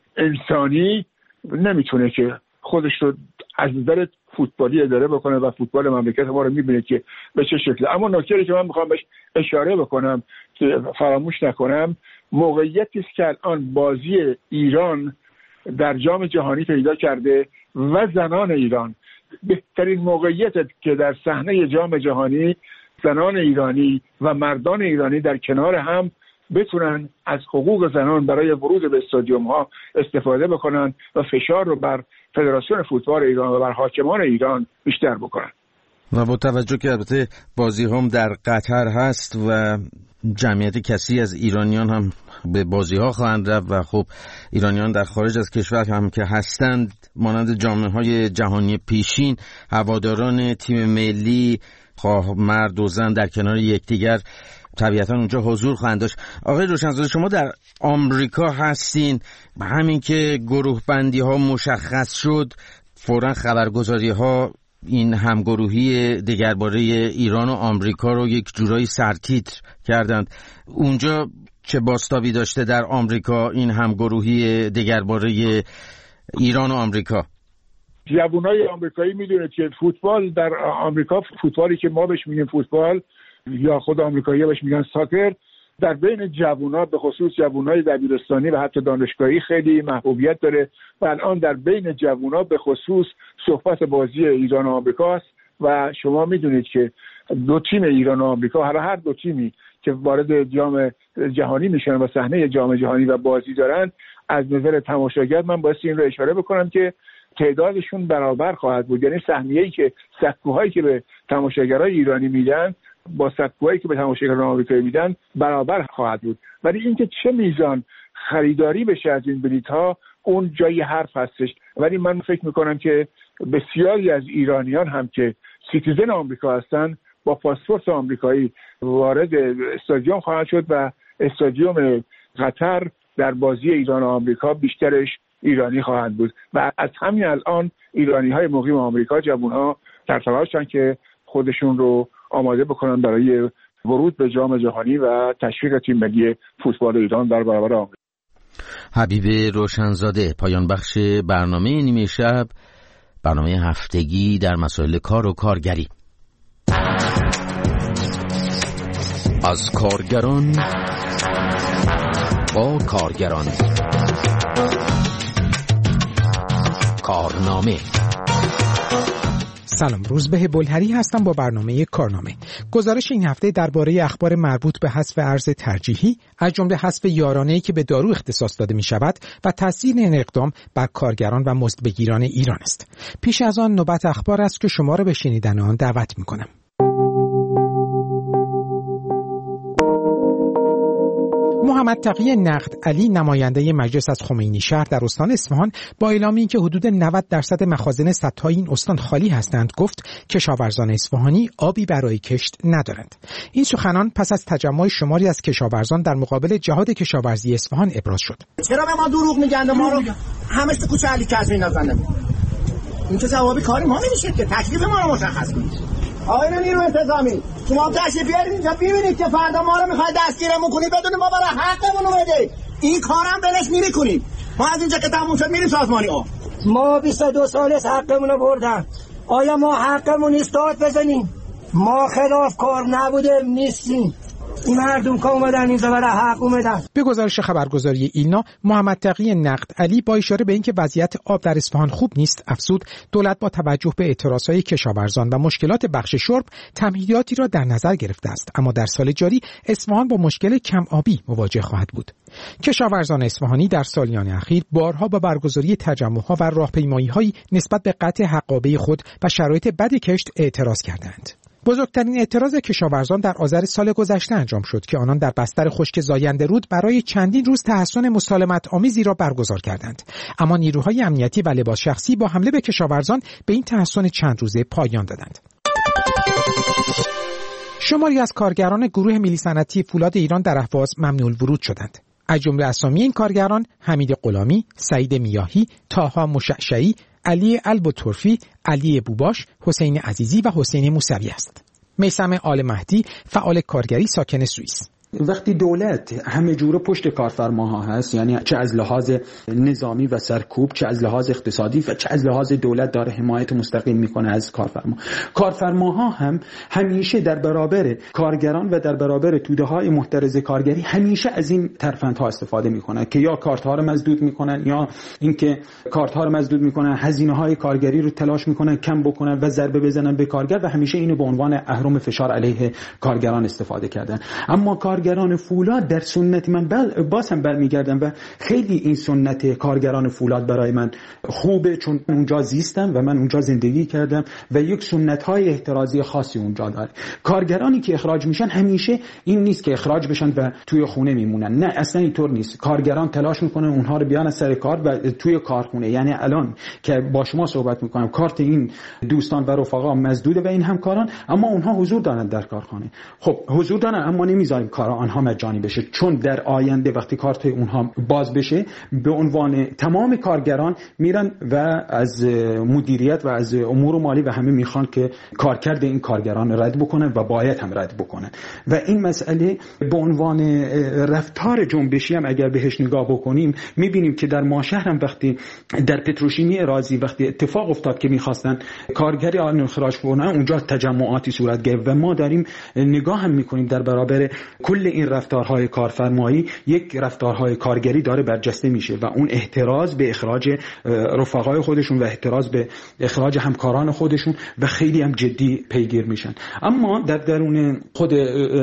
انسانی نمیتونه که خودش رو از نظر فوتبالی اداره بکنه و فوتبال مملکت ما رو میبینه که به چه شکله. اما نکته‌ای که من میخوام بهش اشاره بکنم که فراموش نکنم، موقعیتی است که الان بازی ایران در جام جهانی پیدا کرده و زنان ایران بهترین موقعیت که در صحنه جام جهانی زنان ایرانی و مردان ایرانی در کنار هم بتونن از حقوق زنان برای ورود به استادیوم ها استفاده بکنن و فشار رو بر فدراسیون فوتبال ایران و بر حاکمان ایران بیشتر بکنن. و با توجه که البته بازی هم در قطر هست و جمعیت کثیری از ایرانیان هم به بازی ها خواهند رفت و خب ایرانیان در خارج از کشور هم که هستند مانند جام‌های جهانی پیشین هواداران تیم ملی خواه مرد و زن در کنار یکدیگر طبیعتا اونجا حضور خواهند داشت. آقای روشنزاده شما در آمریکا هستین، همین که گروه بندی ها مشخص شد فوراً خبرگزاری ها این همگروهی دگرباره ایران و آمریکا رو یک جورایی سرتیتر کردند. اونجا چه بازتابی داشته در آمریکا این همگروهی دگرباره ایران و آمریکا؟ جوانای آمریکایی میدونید که فوتبال در آمریکا، فوتبالی که ما بهش میگیم فوتبال یا خود آمریکایی‌ها بهش میگن ساکر، در بین جوونا به خصوص جوانای دبیرستانی و حتی دانشگاهی خیلی محبوبیت داره و الان در بین جوونا به خصوص صحبت بازی ایران و آمریکا است و شما میدونید که دو تیم ایران و آمریکا، هر دو تیمی که وارد جام جهانی میشن و صحنه جام جهانی و بازی دارن، از نظر تماشاگر من باید این رو اشاره بکنم که تعدادشون برابر خواهد بود. یعنی سهمیه‌ای که سکوهایی که به تماشاگرای ایرانی میدن با سکوهایی که به تماشاگران آمریکایی میدن برابر خواهد بود. ولی اینکه چه میزان خریداری بشه از این بلیط‌ها اون جای حرف هستش. ولی من فکر میکنم که بسیاری از ایرانیان هم که سیتیزن آمریکا هستن با پاسپورت آمریکایی وارد استادیوم خواهند شد و استادیوم قطر در بازی ایران و آمریکا بیشترش ایرانی خواهند بود و از همین الان ایرانی‌های مقیم آمریکا، جوان‌ها در تلاشن که خودشون رو آماده بکنن برای ورود به جام جهانی و تشویق تیم ملی فوتبال ایران در برابر آمریکا. حبیب روشنزاده، پایان بخش برنامه نیمه شب، برنامه هفتگی در مسائل کار و کارگری. از کارگران با کارگران، کارنامه. سلام، روزبه بلهری هستم با برنامه کارنامه. گزارش این هفته درباره اخبار مربوط به حذف ارز ترجیحی، از جمله حذف یارانه‌ای که به دارو اختصاص داده می شود و تاثیر این اقدام بر کارگران و مزدبگیران ایران است. پیش از آن نوبت اخبار است که شما را به شنیدن آن دعوت می کنم. محمد تقی نقد علی، نماینده مجلس از خمینی شهر در استان اصفهان، با اعلام اینکه حدود 90% مخازن سدهای این استان خالی هستند، گفت کشاورزان اصفهانی آبی برای کشت ندارند. این سخنان پس از تجمع شماری از کشاورزان در مقابل جهاد کشاورزی اصفهان ابراز شد. چرا به ما دروغ میگن؟ ما رو همش تو کوچه علی کظمی نزنه. این که جوابی کاری ما نمیشه که، تکلیف ما رو مشخص کنید. آقای نیرو انتظامی، شما تشریف بیارید اینجا ببینید که فردا ما رو میخواید دستگیرمون کنید بدون ما برای حقمون رو بده. این کارم بلش نمی‌کنیم. ما از اینجا که تموم شد میریم سازمانی. ما 22 سال حقمون رو بردن. آیا ما حقمون نیست داد بزنیم؟ ما خلاف کار نبودیم، نیستیم. این مردم که اومدن اینجا برای حق اومدن. به گزارش خبرگزاری ایلنا، محمد تقی نقد علی با اشاره به اینکه وضعیت آب در اصفهان خوب نیست افزود دولت با توجه به اعتراضهای کشاورزان و مشکلات بخش شرب تمهیداتی را در نظر گرفته است، اما در سال جاری اصفهان با مشکل کم آبی مواجه خواهد بود. کشاورزان اصفهانی در سالیان اخیر بارها با برگزاری تجمع‌ها و راهپیمایی‌هایی نسبت به قطع حقابه خود و شرایط بد کشت اعتراض کردند. بزرگترین اعتراض کشاورزان در آذر سال گذشته انجام شد که آنان در بستر خشک زاینده رود برای چندین روز تحصن مسالمت آمیزی را برگزار کردند، اما نیروهای امنیتی و لباس شخصی با حمله به کشاورزان به این تحصن چند روزه پایان دادند. شماری از کارگران گروه ملی صنعتی فولاد ایران در اهواز ممنوع الورود شدند. از جمله اسامی این کارگران حمید غلامی، سعید میاهی، طاها مشعشعی، علی البوتورفی، علی بوباش، حسین عزیزی و حسین موسوی است. میثم آل مهدی، فعال کارگری ساکن سوئیس: وقتی دولت همه جوره پشت کارفرماها هست، یعنی چه از لحاظ نظامی و سرکوب، چه از لحاظ اقتصادی و چه از لحاظ دولت داره حمایت مستقیم میکنه از کارفرماها هم همیشه در برابر کارگران و در برابر توده‌های محترز کارگری همیشه از این ترفندها استفاده میکنن که یا کارت‌ها رو مسدود میکنن یا اینکه کارت‌ها رو مسدود میکنن، هزینه‌های کارگری رو تلاش میکنن کم بکنن و ضربه بزنن به کارگر و همیشه اینو به عنوان اهرم فشار علیه کارگران استفاده کردن. اما کارگران فولاد در سنت من باز هم برمیگردم و خیلی این سنت کارگران فولاد برای من خوبه، چون اونجا زیستم و من اونجا زندگی کردم و یک سنت‌های احترازی خاصی اونجا داره. کارگرانی که اخراج میشن همیشه این نیست که اخراج بشن و توی خونه میمونن، نه اصلا اینطور نیست. کارگران تلاش میکنن اونها رو بیان از سر کار و توی کارخونه. یعنی الان که با شما صحبت میکنم کارت این دوستان و رفقا مسدوده و این همکاران، اما اونها حضور دارن در کارخانه. خب حضور دارن اما نمیذاریم کار آنها مجانی بشه، چون در آینده وقتی کارت اونها باز بشه به عنوان تمام کارگران میرن و از مدیریت و از امور مالی و همه میخوان که کارکرد این کارگران رد بکنن و باید هم رد بکنن. و این مسئله به عنوان رفتار جنبشی هم اگر بهش نگاه بکنیم میبینیم که در ماشهر هم وقتی در پتروشیمی رازی وقتی اتفاق افتاد که میخواستن کارگری آن اخراج کنن، اونجا تجمعاتی صورت گرفت و ما داریم نگاه هم میکنیم در برابر کل این رفتارهای کارفرمایی یک رفتارهای کارگری داره برجسته میشه و اون احتراز به اخراج رفقای خودشون و احتراز به اخراج همکاران خودشون و خیلی هم جدی پیگیر میشن. اما در درون خود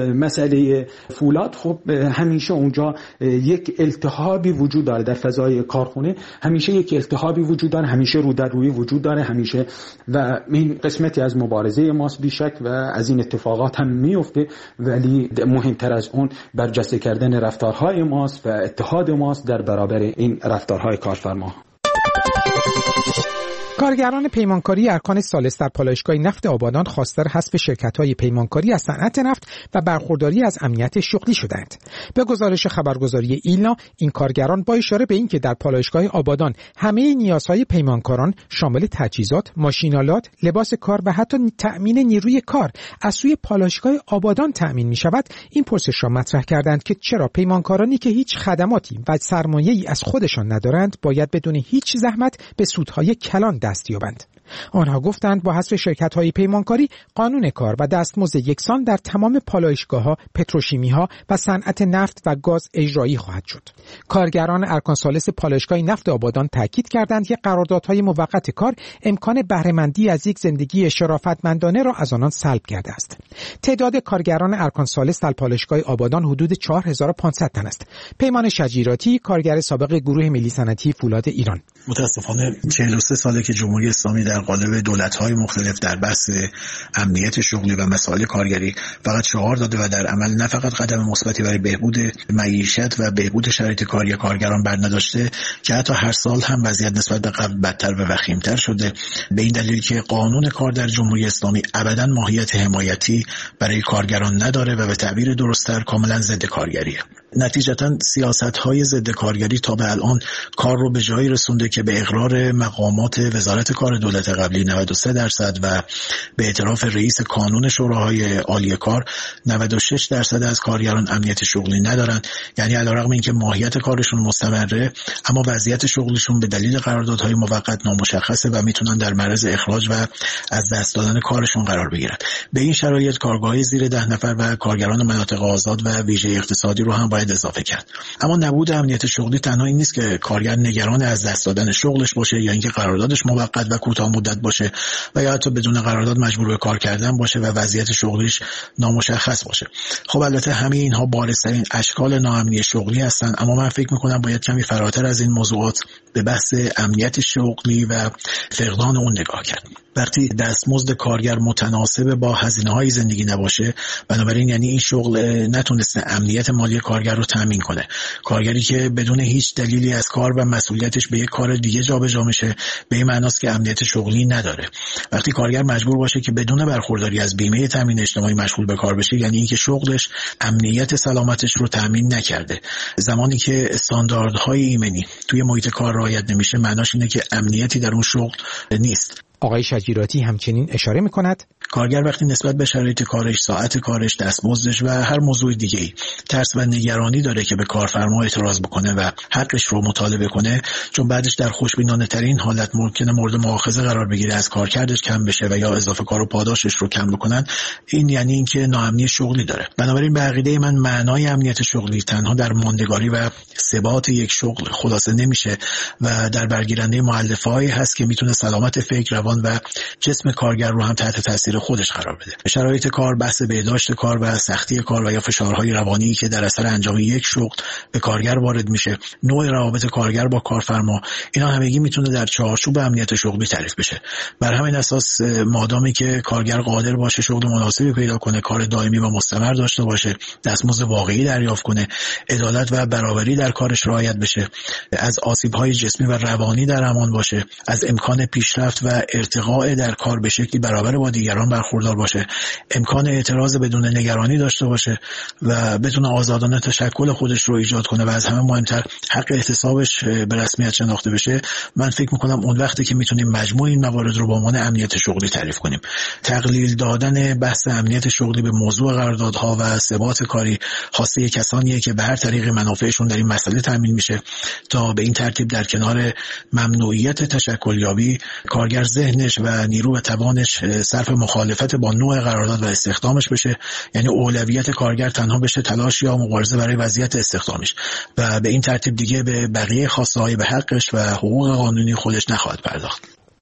مسئله فولاد خب همیشه اونجا یک التهابی وجود داره، در فضای کارخونه همیشه یک التهابی وجود داره، همیشه رو در روی وجود داره همیشه، و این قسمتی از مبارزه ماست بیشک و از این اتفاقات هم میفته، ولی مهمتر از اون برجسته کردن رفتارهای ماست و اتحاد ماست در برابر این رفتارهای کارفرما. کارگران پیمانکاری ارکان ثالث در پالایشگاه نفت آبادان خواستار حذف شرکت‌های پیمانکاری از صنعت نفت و برخورداری از امنیت شغلی شدند. به گزارش خبرگزاری ایلنا، این کارگران با اشاره به اینکه در پالایشگاه آبادان همه نیازهای پیمانکاران شامل تجهیزات، ماشین‌آلات، لباس کار و حتی تأمین نیروی کار از سوی پالایشگاه آبادان تأمین می‌شود، این پرسش را مطرح کردند که چرا پیمانکارانی که هیچ خدماتی و سرمایه‌ای از خودشان ندارند باید بدون هیچ زحمت به سودهای کلان دست یابند. آنها گفتند با حذف شرکت‌های پیمانکاری قانون کار و دستمزد یکسان در تمام پالایشگاه‌ها، پتروشیمی‌ها و صنعت نفت و گاز اجرایی خواهد شد. کارگران ارکان ثالث پالایشگاه نفت آبادان تاکید کردند که قراردادهای موقت کار امکان بهره‌مندی از یک زندگی شرافتمندانه را از آنان سلب کرده است. تعداد کارگران ارکان ثالث در پالایشگاه آبادان حدود 4500 تن است. پیمان شجیراتی، کارگر سابق گروه ملی صنعتی فولاد ایران: متاسفانه 43 ساله که جمهوری اسلامی در قالب دولت‌های مختلف در بحث امنیت شغلی و مسائل کارگری فقط شعار داده و در عمل نه فقط قدم مثبتی برای بهبود معیشت و بهبود شرایط کاری کارگران برنداشته، که حتی هر سال هم وضعیت نسبت به قبل بدتر و وخیم‌تر شده، به این دلیل که قانون کار در جمهوری اسلامی ابداً ماهیت حمایتی برای کارگران نداره و به تعبیر درست‌تر کاملاً ضد کارگریه. نتیجتاً سیاست‌های ضد کارگری تا به الان کار رو به جایی رسونده که به اقرار مقامات وزارت کار دولت قبلی 93% و به اعتراف رئیس کانون شوراهای عالی کار 96% از کارگران امنیت شغلی ندارن. یعنی علیرغم اینکه ماهیت کارشون مستمره، اما وضعیت شغلیشون به دلیل قراردادهای موقت نامشخصه و میتونن در معرض اخراج و از دست دادن کارشون قرار بگیرن. به این شرایط کارگاه‌های زیر 10 نفر و کارگران مناطق آزاد و ویژه اقتصادی رو هم باید اضافه کرد. اما نبود امنیت شغلی تنها این نیست که کارگر نگران از دست دادن شغلش باشه یا اینکه قراردادش موقت و کوتاه مدت باشه و یا حتی بدون قرارداد مجبور به کار کردن باشه و وضعیت شغلیش نامشخص باشه. خب البته همه اینها بارزترین اشکال ناامنی شغلی هستن، اما من فکر می‌کنم باید کمی فراتر از این موضوعات به بحث امنیت شغلی و فقدان اون نگاه کرد. وقتی دستمزد کارگر متناسب با هزینه‌های زندگی نباشه، بنابراین یعنی این شغل نتونسته امنیت مالی کارگر رو تامین کنه. کارگری که بدون هیچ دلیلی از کار و مسئولیتش به یک کار دیگه جابجا میشه، به این معناست که امنیت شغلی نداره. وقتی کارگر مجبور باشه که بدون برخورداری از بیمه تامین اجتماعی مشغول به کار بشه، یعنی اینکه شغلش امنیت سلامتش رو تامین نکرده. زمانی که استانداردهای ایمنی توی محیط کار رعایت نمیشه، معناش اینه که امنیتی در اون شغل نیست. آقای شجیراتی همچنین اشاره می‌کند کارگر وقتی نسبت به شرایط کارش، ساعت کارش، دستمزدش و هر موضوع دیگه‌ای ترس و نگرانی داره که به کارفرما اعتراض بکنه و حقش رو مطالبه کنه، چون بعدش در خوشبینانه‌ترین حالت ممکنه مورد مؤاخذه قرار بگیره، از کارکردش کم بشه و یا اضافه کار و پاداشش رو کم بکنن، این یعنی اینکه ناامنی شغلی داره. بنابراین به عقیده من معنای امنیت شغلی تنها در ماندگاری و ثبات یک شغل خلاصه نمیشه و در برگیرنده مؤلفه‌ای هست که میتونه سلامت فکر، روان و جسم کارگر رو هم تحت تاثیر خودش قرار بده. شرایط کار، بحث بهداشت کار و سختی کار و یا فشارهای روانی که در اثر انجام یک شغل به کارگر وارد میشه، نوع روابط کارگر با کارفرما، اینا همگی میتونه در چارچوب امنیت شغلی تعریف بشه. بر همین اساس مادامی که کارگر قادر باشه شغل مناسبی پیدا کنه، کار دائمی و مستمر داشته باشه، دستمزد واقعی دریافت کنه، عدالت و برابری در کارش رعایت بشه، از آسیب‌های جسمی و روانی در امان باشه، از امکان پیشرفت و ارتقاء در کار به شکلی برابر با دیگران برخوردار باشه، امکان اعتراض بدون نگرانی داشته باشه و بتونه آزادانه تشکل خودش رو ایجاد کنه و از همه مهمتر حق احتسابش به رسمیت شناخته بشه، من فکر میکنم اون وقتی که میتونیم مجموع این موارد رو به عنوان امنیت شغلی تعریف کنیم. تقلیل دادن بحث امنیت شغلی به موضوع قراردادها و ثبات کاری خواسته کسانیه که به هر طریق منافعشون در این مسئله تامین میشه تا به این ترتیب در کنار ممنوعیت تشکلیابی کارگر ذهنش و نیرو و توانش صرف مخالفت با نوع قرارداد و استخدامش بشه، یعنی اولویت کارگر تنها بشه تلاش یا مبارزه برای وضعیت استخدامش و به این ترتیب دیگه به بقیه خواسته‌های به حقش و حقوق قانونی خودش نخواهد پرداخت.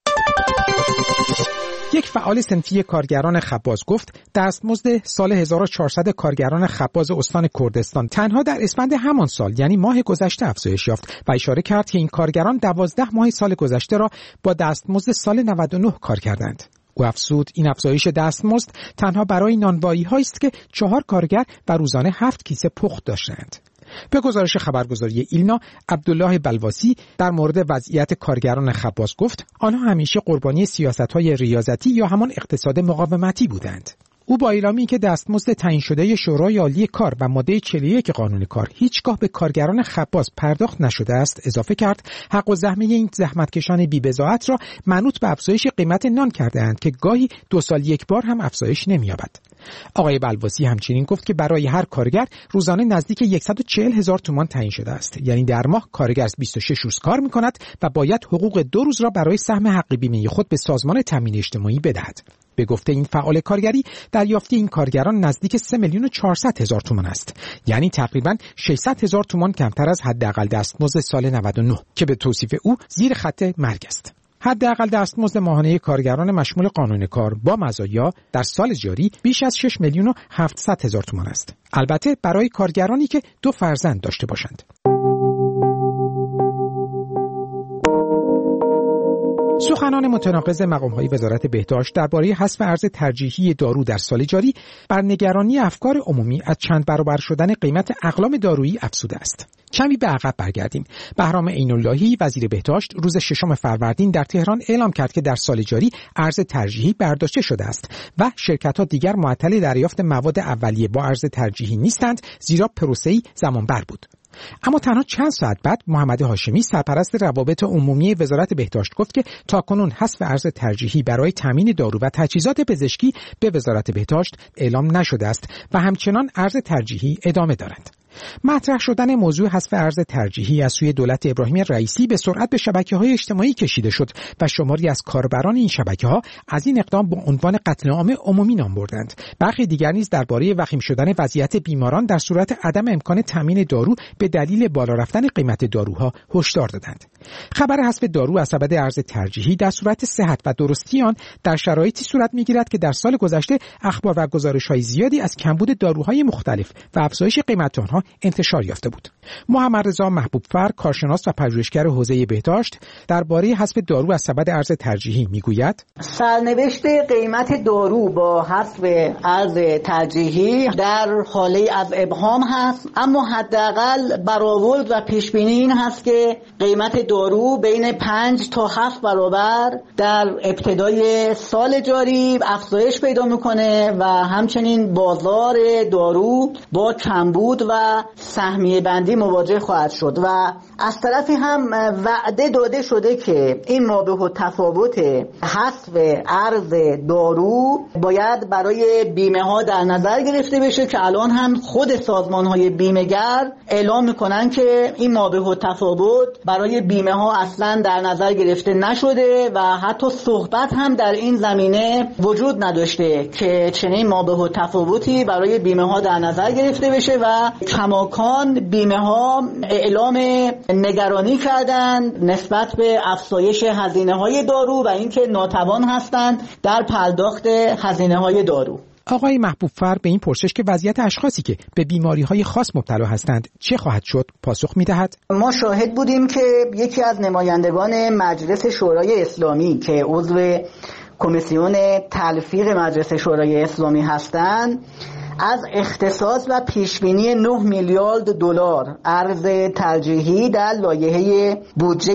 یک فعال صنفی کارگران خباز گفت دستمزد سال 1400 کارگران خباز استان کردستان تنها در اسفند همان سال یعنی ماه گذشته افزایش یافت و اشاره کرد که این کارگران 12 ماه سال گذشته را با دستمزد سال 99 کار کردند. او افزود این افزایش دستمزد تنها برای نانوایی هایی است که 4 کارگر و روزانه 7 کیسه پخت داشتند. به گزارش خبرگزاری ایلنا، عبدالله بلواسی در مورد وضعیت کارگران خباز گفت آنها همیشه قربانی سیاست‌های ریاضتی یا همان اقتصاد مقاومتی بودند. او با اعلامی که دستمزد تعیین شده شورای عالی کار و ماده 41 قانون کار هیچگاه به کارگران خباز پرداخت نشده است اضافه کرد حق و زحمه این زحمتکشان بی‌بضاعت را منوط به افزایش قیمت نان کرده‌اند که گاهی 2 سال یک بار هم افزایش نمی‌یابد. آقای بلواسی همچنین گفت که برای هر کارگر روزانه نزدیک 140,000 تومان تعیین شده است، یعنی در ماه کارگر 26 روز کار می‌کند و باید حقوق 2 روز را برای سهم حق بیمه خود به سازمان تامین اجتماعی بدهد. به گفته این فعال کارگری، دریافت این کارگران نزدیک 3,400,000 تومان است، یعنی تقریباً 600,000 تومان کمتر از حداقل دستمزد سال 99 که به توصیف او زیر خط مرگ است. حداقل دستمزد ماهانه کارگران مشمول قانون کار با مزایا در سال جاری بیش از 6,700,000 تومان است. البته برای کارگرانی که 2 فرزند داشته باشند. سخنان متناقض مقام‌های وزارت بهداشت درباره حذف ارز ترجیحی دارو در سال جاری بر نگرانی افکار عمومی از چند برابر شدن قیمت اقلام دارویی افزوده است. کمی به عقب برگردیم. بهرام عین‌اللهی وزیر بهداشت روز 6 فروردین در تهران اعلام کرد که در سال جاری ارز ترجیحی برداشته شده است و شرکت‌ها دیگر معطل دریافت مواد اولیه با ارز ترجیحی نیستند، زیرا پروسه‌ای زمانبر بود. اما تنها چند ساعت بعد محمد هاشمی سرپرست روابط عمومی وزارت بهداشت گفت که تاکنون حذف ارز ترجیحی برای تامین دارو و تجهیزات پزشکی به وزارت بهداشت اعلام نشده است و همچنان ارز ترجیحی ادامه دارد. مطرح شدن موضوع حذف ارز ترجیحی از سوی دولت ابراهیم رئیسی به سرعت به شبکه‌های اجتماعی کشیده شد و شماری از کاربران این شبکه‌ها از این اقدام با عنوان قتل عام عمومی نام بردند. برخی دیگر نیز درباره وخیم شدن وضعیت بیماران در صورت عدم امکان تامین دارو به دلیل بالا رفتن قیمت داروها هشدار دادند. خبر حذف دارو از سبد ارز ترجیحی در صورت صحت و درستی آن در شرایطی صورت می‌گیرد که در سال گذشته اخبار و گزارش‌های زیادی از کمبود داروهای مختلف و افزایش قیمت آنها انتشار یافته بود. محمد رضا محبوب‌فر، کارشناس و پژوهشگر حوزه بهداشت، درباره حذف دارو از سبد ارز ترجیحی میگوید: سرنوشت قیمت دارو با حذف ارز ترجیحی در حاله از ابهام هست، اما حداقل برآورد و پیش‌بینی این هست که قیمت دارو بین 5 تا 7 برابر در ابتدای سال جاری افزایش پیدا میکنه و همچنین بازار دارو با کمبود و سهمیه بندی مواجه خواهد شد و از طرفی هم وعده داده شده که این مابه التفاوت حذف ارز دارو باید برای بیمه ها در نظر گرفته بشه که الان هم خود سازمان های بیمه‌گر اعلام میکنن که این مابه التفاوت برای بیمه ها اصلا در نظر گرفته نشده و حتی صحبت هم در این زمینه وجود نداشته که چنین مابه التفاوتی برای بیمه ها در نظر گرفته بشه و کماکان بیمه ها اعلام نگرانی کردند نسبت به افزایش هزینه های دارو و اینکه ناتوان هستند در پرداخت هزینه های دارو. آقای محبوب‌فر به این پرسش که وضعیت اشخاصی که به بیماری‌های خاص مبتلا هستند چه خواهد شد پاسخ می‌دهد: ما شاهد بودیم که یکی از نمایندگان مجلس شورای اسلامی که عضو کمیسیون تلفیق مجلس شورای اسلامی هستند از اختصاص و پیشبینی 9 میلیارد دلار ارز ترجیحی در لایحه بودجه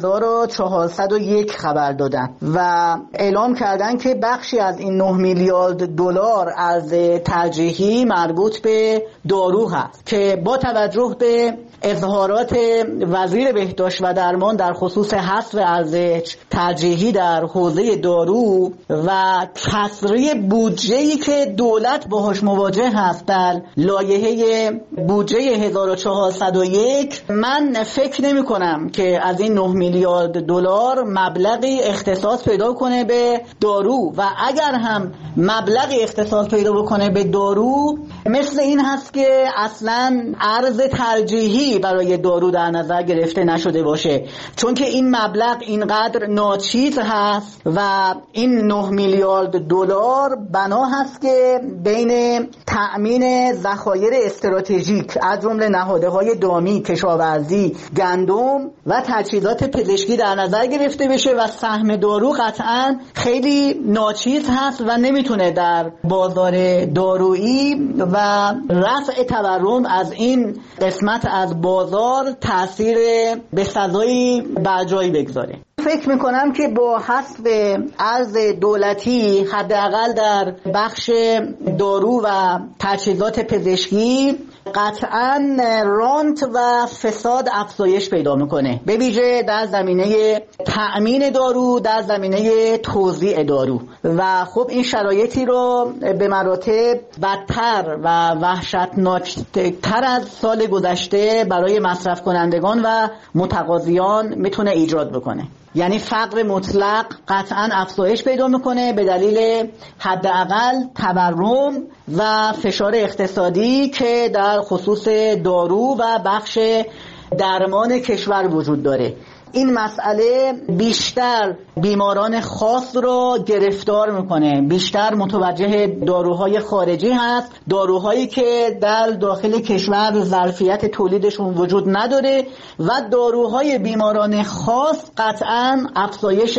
1401 خبر دادند و اعلام کردند که بخشی از این 9 میلیارد دلار ارز ترجیحی مربوط به دارو هست که با توجه به اظهارات وزیر بهداشت و درمان در خصوص حذف ارز ترجیحی در حوزه دارو و کسری بودجه‌ای که دولت باهاش مواجه هست در لایحه بودجه 1401 من فکر نمی کنم که از این 9 میلیارد دلار مبلغی اختصاص پیدا کنه به دارو و اگر هم مبلغی اختصاص پیدا بکنه به دارو مثل این هست که اصلا ارز ترجیحی برای دارو در نظر گرفته نشده باشه، چون که این مبلغ اینقدر ناچیز هست و این 9 میلیارد دلار بنا هست که بین تأمین ذخایر استراتژیک از جمله نهادهای دامی، کشاورزی، گندم و تجهیزات پزشکی در نظر گرفته بشه و سهم دارو قطعاً خیلی ناچیز هست و نمیتونه در بازار دارویی و و رفع تورم از این قسمت از بازار تأثیر به سزایی بر جایی بگذاره. فکر میکنم که با حذف ارز دولتی حداقل در بخش دارو و تجهیزات پزشکی قطعاً رانت و فساد افزایش پیدا میکنه، به ویژه در زمینه تأمین دارو، در زمینه توزیع دارو و خب این شرایطی رو به مراتب بدتر و وحشتناکتر از سال گذشته برای مصرف کنندگان و متقاضیان میتونه ایجاد بکنه. یعنی فقر مطلق قطعاً افزایش پیدا میکنه به دلیل حداقل تورم و فشار اقتصادی که در خصوص دارو و بخش درمان کشور وجود داره. این مسئله بیشتر بیماران خاص رو گرفتار میکنه، بیشتر متوجه داروهای خارجی هست، داروهایی که در داخل کشور ظرفیت تولیدشون وجود نداره و داروهای بیماران خاص قطعاً افزایش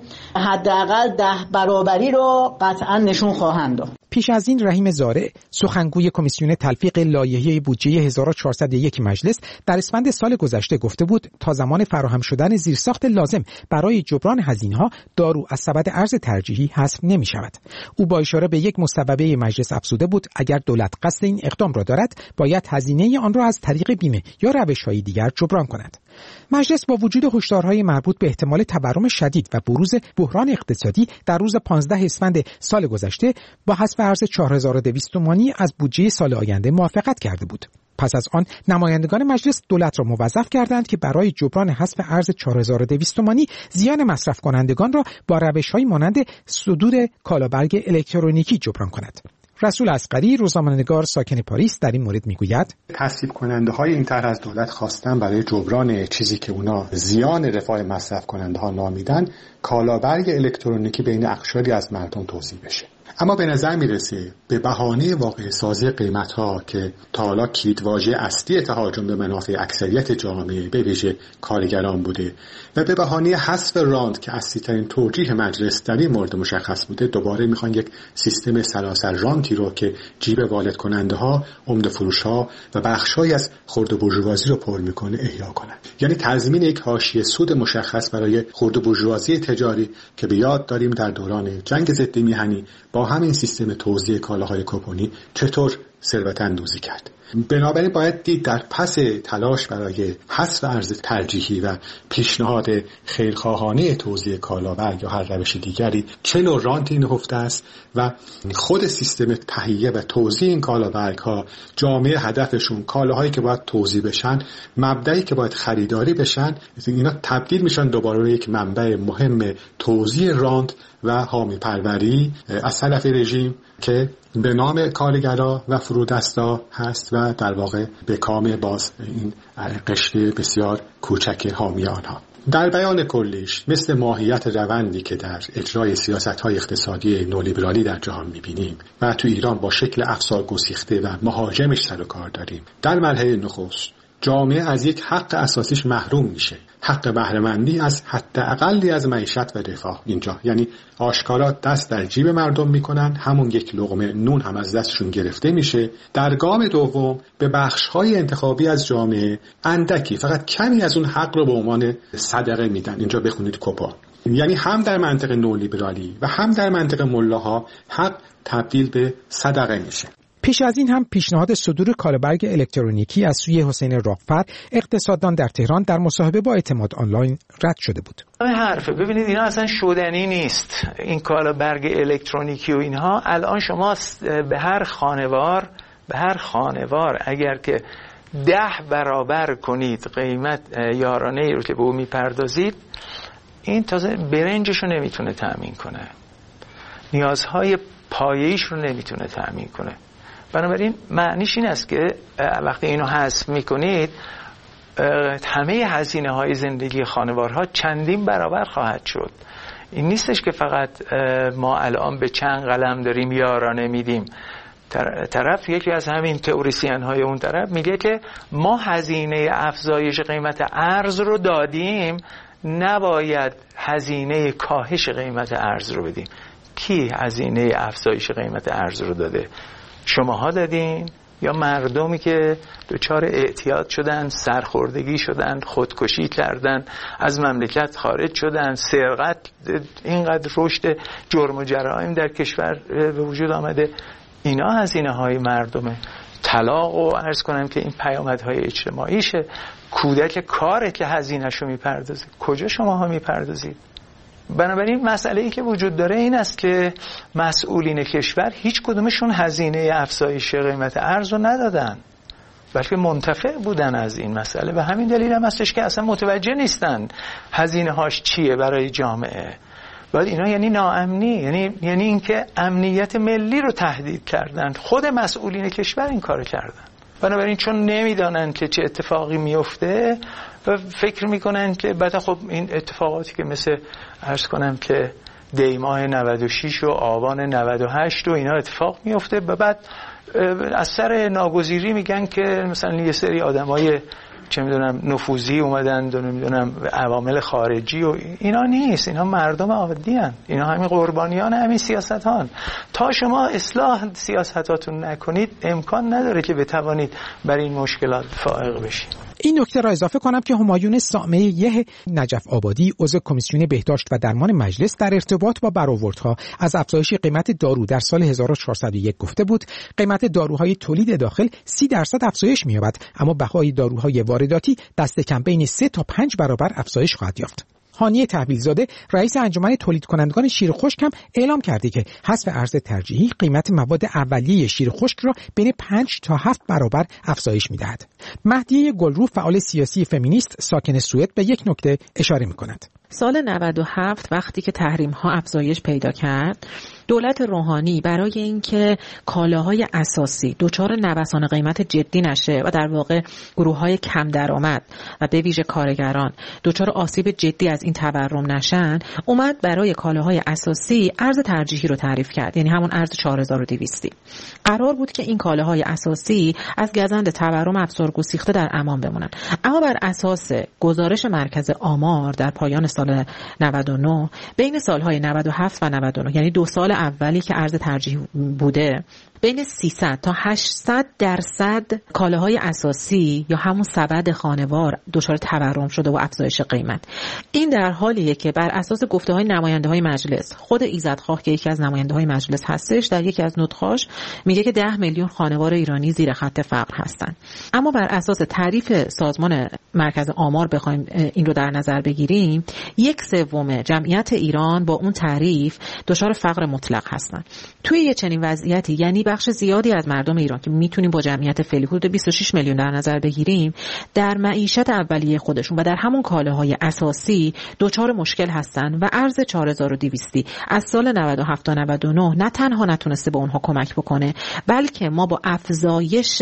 حداقل 10 برابری رو قطعاً نشون خواهند داد. پیش از این رحیم زارع سخنگوی کمیسیون تلفیق لایحه بودجه 1401 مجلس در اسفند سال گذشته گفته بود تا زمان فراهم شدن زیرساخت لازم برای جبران هزینه‌ها دارو از سبد ارز ترجیحی حذف نمی‌شود. او با اشاره به یک مصوبه مجلس افزوده بود اگر دولت قصد این اقدام را دارد باید هزینه آن را از طریق بیمه یا روش‌های دیگر جبران کند. مجلس با وجود هشدارهای مربوط به احتمال تورم شدید و بروز بحران اقتصادی در روز 15 اسفند سال گذشته با حذف ارز 4200 تومانی از بودجه سال آینده موافقت کرده بود. پس از آن نمایندگان مجلس دولت را موظف کردند که برای جبران حذف ارز 4200 تومانی زیان مصرف کنندگان را با روش‌های مانند صدور کالابرگ الکترونیکی جبران کند. رسول اصغری روزنامه‌نگار ساکن پاریس در این مورد میگوید تصویب کننده های این طرح از دولت خواستن برای جبران چیزی که اونا زیان رفاه مصرف کننده ها نامیدن کالابرگ الکترونیکی بین اقشاری از مردم توزیع بشه. اما به نظر میرسه به بهانه واقع سازی قیمت‌ها که تا حالا کلیدواژه اصلی تهاجم به منافع اکثریت جامعه به ویژه کارگران بوده و به بهانه حذف راند که اصلی‌ترین توجیه مجلس در این مورد مشخص بوده دوباره میخوان یک سیستم سلاسل رانتی رو که جیب وارد کننده ها، عمده فروش ها و بخش‌هایی از خرد و بورژوازی رو پر میکنه احیا کنند. یعنی تضمین یک حاشیه سود مشخص برای خرد و بورژوازی تجاری که به یاد داریم در دوران جنگ ضد میهنی با همین سیستم توزیع کالاهای کوپنی چطور ثروت اندوزی کرد. بنابراین باید دید در پس تلاش برای حذف ارز ترجیحی و پیشنهاد خیرخواهانه توزیع کالابرگ یا هر روش دیگری چه نوع رانتی نهفته است و خود سیستم تهیه و توزیع این کالابرگ ها جامعه هدفشون کالاهایی که باید توزیع بشن، مبدئی که باید خریداری بشن، اینا تبدیل میشن دوباره به یک منبع مهم توزیع راند و حامی پروری از طرف رژیم که به نام کارگرا و فرودستا هست و در واقع به کام باز این قشر بسیار کوچک حامی آنها. در بیان کلیش مثل ماهیت روندی که در اجرای سیاست‌های اقتصادی نولیبرالی در جهان می‌بینیم و تو ایران با شکل افسار گسیخته و مهاجمش سر و کار داریم، در مرحله نخست جامعه از یک حق اساسیش محروم میشه، حق بهره‌مندی از حداقلی از معیشت و رفاه. اینجا یعنی آشکارا دست در جیب مردم میکنن، همون یک لقمه نون هم از دستشون گرفته میشه. در گام دوم به بخش‌های انتخابی از جامعه اندکی، فقط کمی از اون حق رو به عنوان صدقه میدن. اینجا بخونید کوپا. یعنی هم در منطق نولیبرالی و هم در منطق ملاها حق تبدیل به صدقه میشه. پیش از این هم پیشنهاد صدور کالابرگ الکترونیکی از سوی حسین راغفر اقتصاددان در تهران در مصاحبه با اعتماد آنلاین رد شده بود. حرفه ببینید اینا اصلا شدنی نیست. این کالابرگ الکترونیکی و اینها الان شما به هر خانوار اگر که 10 برابر کنید قیمت یارانه رو که به اون میپردازید، این تازه برنجش رو نمیتونه تأمین کنه، نیازهای پایه‌ایش رو نمیتونه تأمین کنه. بنابراین معنیش این است که وقتی اینو حذف میکنید همه هزینه های زندگی خانوارها چندین برابر خواهد شد. این نیستش که فقط ما الان به چند قلم داریم یارانه میدیم. طرف یکی از همین تئوریسین های اون طرف میگه که ما هزینه افزایش قیمت ارز رو دادیم، نباید هزینه کاهش قیمت ارز رو بدیم. کی هزینه افزایش قیمت ارز رو داده؟ شماها دادین یا مردمی که دچار اعتیاد شدن، سرخوردگی شدن، خودکشی کردن، از مملکت خارج شدن، سرقت، اینقدر رشد جرم و جرایم در کشور به وجود آمده، اینا هزینه های مردمه. طلاق و عرض کنم که این پیامدهای اجتماعیشه. کودک کاره که هزینه‌شو میپردازید، کجا شماها میپردازید؟ بنابراین مسئله ای که وجود داره این است که مسئولین کشور هیچ کدومشون هزینه افزایش قیمت ارز رو ندادن، بلکه منتفع بودن از این مسئله. و همین دلیل هم هستش که اصلا متوجه نیستن هزینه هاش چیه برای جامعه. بعد اینا یعنی ناامنی، یعنی اینکه امنیت ملی رو تهدید کردن. خود مسئولین کشور این کارو کردن. بنابراین چون نمیدانن که چه اتفاقی میفته و فکر میکنن که بعد خب این اتفاقاتی که مثل عرض کنم که دیماه 96 و آبان 98 و اینا اتفاق میفته و بعد از سر ناگزیری میگن که مثلا یه سری آدمای چه میدونم نفوذی اومدن و نمیدونم عوامل خارجی و اینا نیست. اینا مردم عادی هن. اینا همین قربانیان همین سیاست هان. تا شما اصلاح سیاستاتون نکنید امکان نداره که بتوانید بر این مشکلات فائق بشید. این نکته را اضافه کنم که همایون سامعه نجف آبادی عضو کمیسیون بهداشت و درمان مجلس در ارتباط با برآوردها از افزایش قیمت دارو در سال 1401 گفته بود قیمت داروهای تولید داخل 30% افزایش می‌یابد، اما بهای داروهای وارداتی دست کم بین 3 تا 5 برابر افزایش خواهد یافت. هانیه تحویلزاده رئیس انجمن تولید کنندگان شیر خشک هم اعلام کرده که حذف ارز ترجیحی قیمت مواد اولیه شیر خشک را بین 5 تا 7 برابر افزایش می‌دهد. مهدیه گلرو فعال سیاسی فمینیست ساکن سوئد به یک نکته اشاره می‌کند. سال 97 وقتی که تحریم‌ها افزایش پیدا کرد، دولت روحانی برای اینکه کالاهای اساسی دچار نوسان قیمت جدی نشه و در واقع گروه‌های کم درآمد و به ویژه کارگران دچار آسیب جدی از این تورم نشن، اومد برای کالاهای اساسی ارز ترجیحی رو تعریف کرد، یعنی همون ارز 4200. قرار بود که این کالاهای اساسی از گزند تورم افزار گسیخته در امان بمونن. اما بر اساس گزارش مرکز آمار در پایان سال 99 بین سالهای 97 و 99، یعنی 2 سال اولی که ارز ترجیح بوده، بین 300 تا 800% کالاهای اساسی یا همون سبد خانوار دچار تورم شده و افزایش قیمت. این در حالیه که بر اساس گفته‌های نماینده‌های مجلس، خود ایزدخواه که یکی از نماینده‌های مجلس هستش در یکی از نطق‌هاش میگه که 10 میلیون خانوار ایرانی زیر خط فقر هستن. اما بر اساس تعریف سازمان مرکز آمار بخوایم این رو در نظر بگیریم، 1/3 جمعیت ایران با اون تعریف دچار فقر مطلق هستن. توی یه چنین وضعیتی یعنی بخش زیادی از مردم ایران که میتونیم با جمعیت فعلی حدود 26 میلیون در نظر بگیریم، در معیشت اولیه خودشون و در همون کالاهای اساسی دچار مشکل هستن و ارز 4200 از سال 97 تا 99 نه تنها نتونسته به اونها کمک بکنه، بلکه ما با افزایش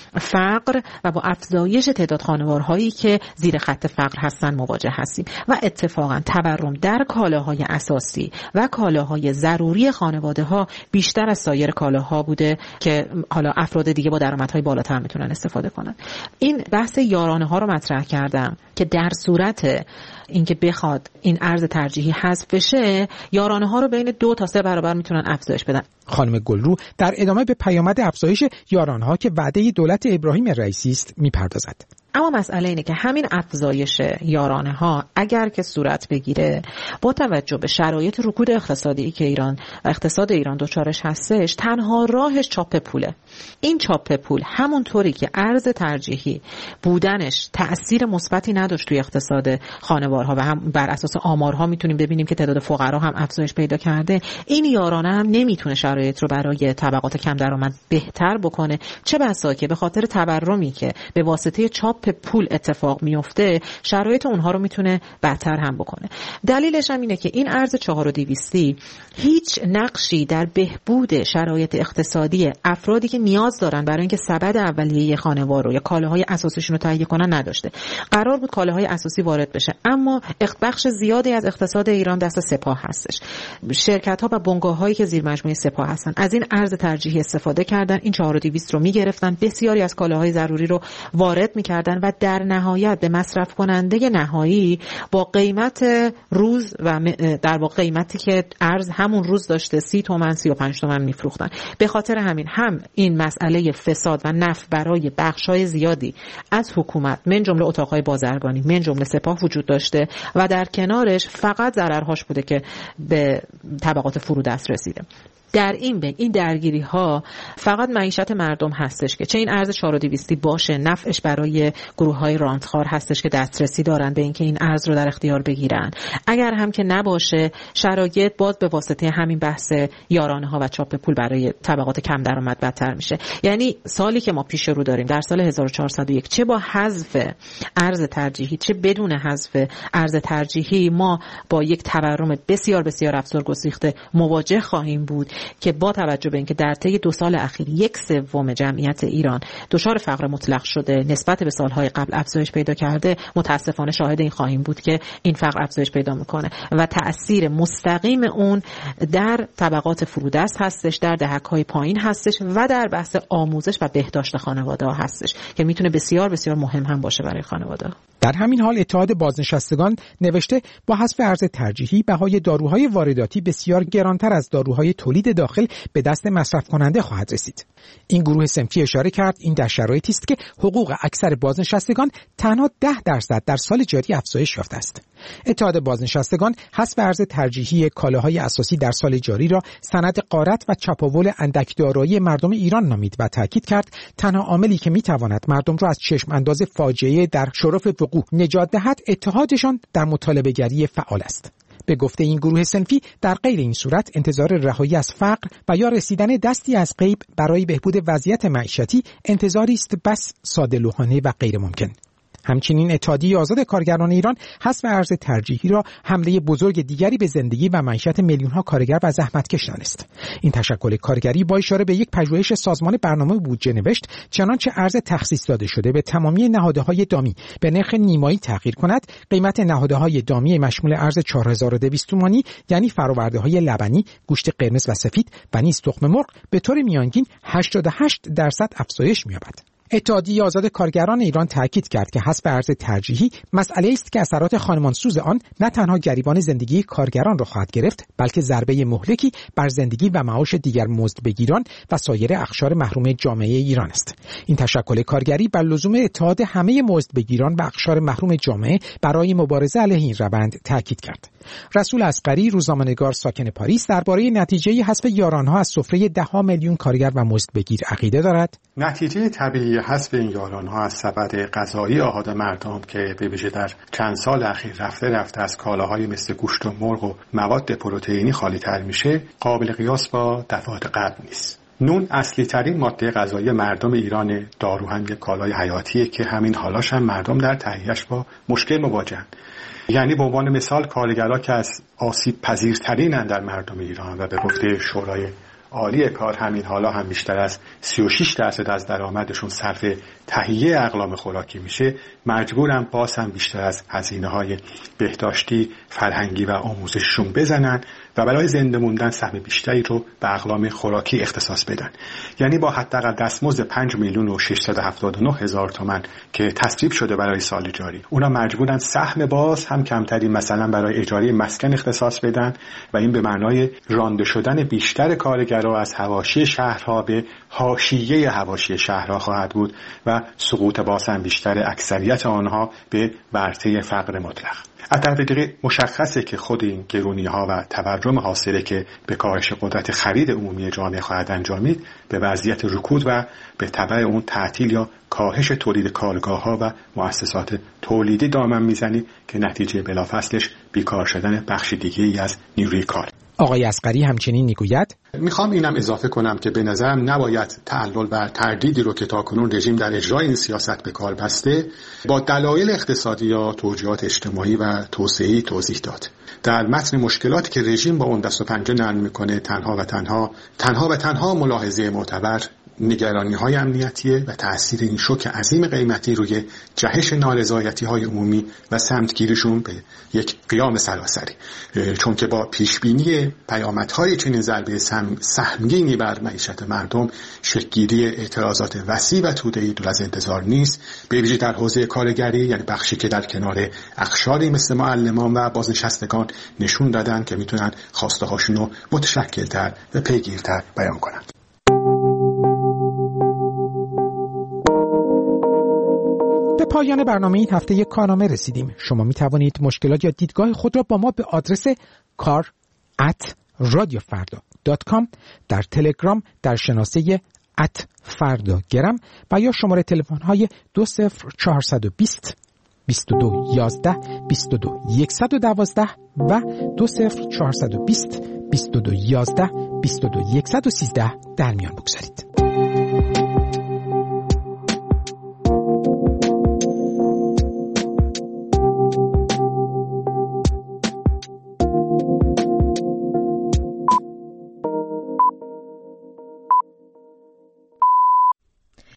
فقر و با افزایش تعداد خانوارهایی که زیر خط فقر هستن مواجه هستیم و اتفاقا تورم در کالاهای اساسی و کالاهای ضروری خانواده‌ها بیشتر از سایر کالاها بوده که حالا افراد دیگه با درآمدهای بالاتر میتونن استفاده کنن. این بحث یارانه ها رو مطرح کردم که در صورت اینکه بخواد این ارز ترجیحی حذف بشه، یارانه ها رو بین 2 تا 3 برابر میتونن افزایش بدن. خانم گلرو در ادامه به پیامد افزایش یارانه ها که وعده دولت ابراهیم رئیسی است میپردازد. اما مسئله اینه که همین افزایش یارانه ها اگر که صورت بگیره، با توجه به شرایط رکود اقتصادی که ایران و اقتصاد ایران دچارش هستش، تنها راهش چاپ پوله. این چاپ پول همونطوری که ارز ترجیحی بودنش تأثیر مثبتی نداشت توی اقتصاد خانوارها و هم بر اساس آمارها میتونیم ببینیم که تعداد فقرا هم افزایش پیدا کرده، این یارانه هم نمیتونه شرایط رو برای طبقات کم درآمد بهتر بکنه، چه بسا که به خاطر تورمی که به واسطه چاپ پول اتفاق میفته شرایط اونها رو میتونه بدتر هم بکنه. دلیلش هم اینه که این ارز 4200 هیچ نقشی در بهبود شرایط اقتصادی افرادی که نیاز دارن برای اینکه سبد اولیه خانوار رو یا کالاهای اساسیشون رو تهیه کنن نداشته. قرار بود کالاهای اساسی وارد بشه، اما بخش زیادی از اقتصاد ایران دست سپاه هستش. شرکت‌ها و بنگاه‌هایی که زیر مجموعه سپاه هستن از این ارز ترجیحی استفاده کردن، این 4200 رو میگرفتن، بسیاری از کالاهای ضروری رو وارد میکردن کردن و در نهایت به مصرف کننده نهایی با قیمت روز و در واقع قیمتی که ارز همون روز داشته 30 تومن 35 تومن میفروختن. به خاطر همین هم این مسئله فساد و نفع برای بخش‌های زیادی از حکومت من جمله اتاق‌های بازرگانی من جمله سپاه وجود داشته و در کنارش فقط ضررهاش بوده که به طبقات فرودست رسیده. در این بین این درگیری ها فقط معیشت مردم هستش که چه این ارز 4200 باشه نفعش برای گروه های رانتخوار هستش که دسترسی دارن به اینکه این ارز رو در اختیار بگیرن، اگر هم که نباشه شرایط باز به واسطه همین بحث یارانه ها و چاپ پول برای طبقات کم درآمد بدتر میشه. یعنی سالی که ما پیش رو داریم در سال 1401 چه با حذف ارز ترجیحی چه بدون حذف ارز ترجیحی ما با یک تورم بسیار بسیار افزار گسیخته مواجه خواهیم بود که با توجه به اینکه در طی 2 سال اخیر 1/3 جمعیت ایران دچار فقر مطلق شده نسبت به سالهای قبل افزایش پیدا کرده، متاسفانه شاهد این خواهیم بود که این فقر افزایش پیدا میکنه و تأثیر مستقیم اون در طبقات فرودست هستش، در دهک‌های پایین هستش و در بحث آموزش و بهداشت خانواده‌ها هستش که میتونه بسیار بسیار مهم هم باشه برای خانواده‌ها. در همین حال اتحاد بازنشستگان نوشته با حذف ارز ترجیحی بهای داروهای وارداتی بسیار گرانتر از داروهای تولید داخل به دست مصرف کننده خواهد رسید. این گروه صنفی اشاره کرد این در شرایطی است که حقوق اکثر بازنشستگان تنها 10% در سال جاری افزایش یافته است. اتحاد بازنشستگان حذف ارز ترجیحی کالاهای اساسی در سال جاری را سند غارت و چپاول اندک دارایی مردم ایران نامید و تاکید کرد تنها عاملی که میتواند مردم را از چشم انداز فاجعه در شرف وقوع نجات دهد اتحادشان در مطالبه گری فعال است. به گفته این گروه صنفی در غیر این صورت انتظار رهایی از فقر و یا رسیدن دستی از غیب برای بهبود وضعیت معیشتی انتظاری است بس ساده‌لوحانه و غیر ممکن. همچنین اتحادیه آزاد کارگران ایران حذف ارز ترجیحی را حمله بزرگ دیگری به زندگی و معیشت میلیون‌ها کارگر و زحمتکش دانست. این تشکل کارگری با اشاره به یک پژوهش سازمان برنامه بودجه نوشت چنانچه ارز تخصیص داده شده به تمامی نهادهای دامی به نرخ نیمایی تغییر کند، قیمت نهادهای دامی مشمول ارز 4200 تومانی یعنی فرآورده‌های لبنی، گوشت قرمز و سفید و نیز تخم مرغ به طور میانگین 88% افزایش می‌یابد. اتحادیه آزاد کارگران ایران تاکید کرد که حذف ارز ترجیحی مسئله است که اثرات خانمانسوز آن نه تنها گریبان زندگی کارگران را خواهد گرفت بلکه ضربه مهلکی بر زندگی و معاش دیگر مزدبگیران و سایر اقشار محروم جامعه ایران است. این تشکل کارگری بر لزوم اتحاد همه مزدبگیران و اقشار محروم جامعه برای مبارزه علیه این روند تاکید کرد. رسول اصغری روزنامه‌نگار ساکن پاریس درباره نتیجه حذف یارانها از سفره 10 میلیون کارگر و مزدبگیر عقیده دارد. نتیجه طبیعی حذف این یارانها از سبد غذایی آحاد مردم که به ویژه در چند سال اخیر رفته از کالاهای مثل گوشت و مرغ و مواد پروتئینی خالی تر میشه قابل قیاس با دفعات قبل نیست. نون اصلی ترین ماده غذایی مردم ایران، دارو هم یک کالای حیاتیه که همین حالاش هم مردم در تهیه‌اش با مشکل مواجهن. یعنی به عنوان مثال کارگرها که از آسیب پذیرترینن در مردم ایران و به گفته شورای عالی کار همین حالا هم بیشتر از 36% از درآمدشون صرف تهیه اقلام خوراکی میشه، مجبورن باز هم بیشتر از هزینه‌های بهداشتی، فرهنگی و آموزششون بزنن و برای زنده موندن سهم بیشتری رو به اقلام خوراکی اختصاص بدن. یعنی با حداقل دستمزد 5,679,000 تومان که تصویب شده برای سال جاری، اونا مجبورن سهم باز هم کمتری مثلا برای اجاره مسکن اختصاص بدن و این به معنای رانده شدن بیشتر کارگرها از حواشی شهرها به حاشیه حواشی شهرها خواهد بود و سقوط باز هم بیشتر اکثریت آنها به ورطه فقر مطلق. از طرف دیگه مشخصه که خود این گرونی‌ها و تورم حاصله که به کاهش قدرت خرید عمومی جامعه خواهد انجامید به وضعیت رکود و به تبع اون تعطیل یا کاهش تولید کارگاه‌ها و مؤسسات تولیدی دامن میزنی که نتیجه بلافاصلش بیکار شدن بخش دیگه‌ای از نیروی کار. آقای اصغری همچنین میگوید میخوام اینم اضافه کنم که به نظرم نباید تعلل و تردیدی رو که تاکنون رژیم در اجرای این سیاست به کار بسته با دلایل اقتصادی یا توجیهات اجتماعی و توسعه‌ای توضیح داد. در متن مشکلاتی که رژیم با اون دست و پنجه نرم میکنه تنها و تنها ملاحظه معتبر نگرانی‌های امنیتیه و تأثیر این شوک عظیم قیمتی روی جهش نارضایتی‌های عمومی و سمتگیریشون به یک قیام سراسری، چون که با پیشبینی پیامدهای چنین ضربه سهمگینی بر معیشت مردم شکل‌گیری اعتراضات وسیع و توده‌ای دور از انتظار نیست، به ویژه در حوزه کارگری، یعنی بخشی که در کنار اقشاری مثل معلمان و بازنشستگان نشون دادن که میتونن خواسته هاشون رو متشکل‌تر و پیگیرتر بیان کنند. به پایان برنامه این هفته یک کارنامه رسیدیم. شما می توانید مشکلات یا دیدگاه خود را با ما به آدرس kar@radiofarda.com در تلگرام در شناسه @fardagram و یا شماره تلفن های 20420 2211 22 112 و 20420 2211 22 113 در میان بگذارید.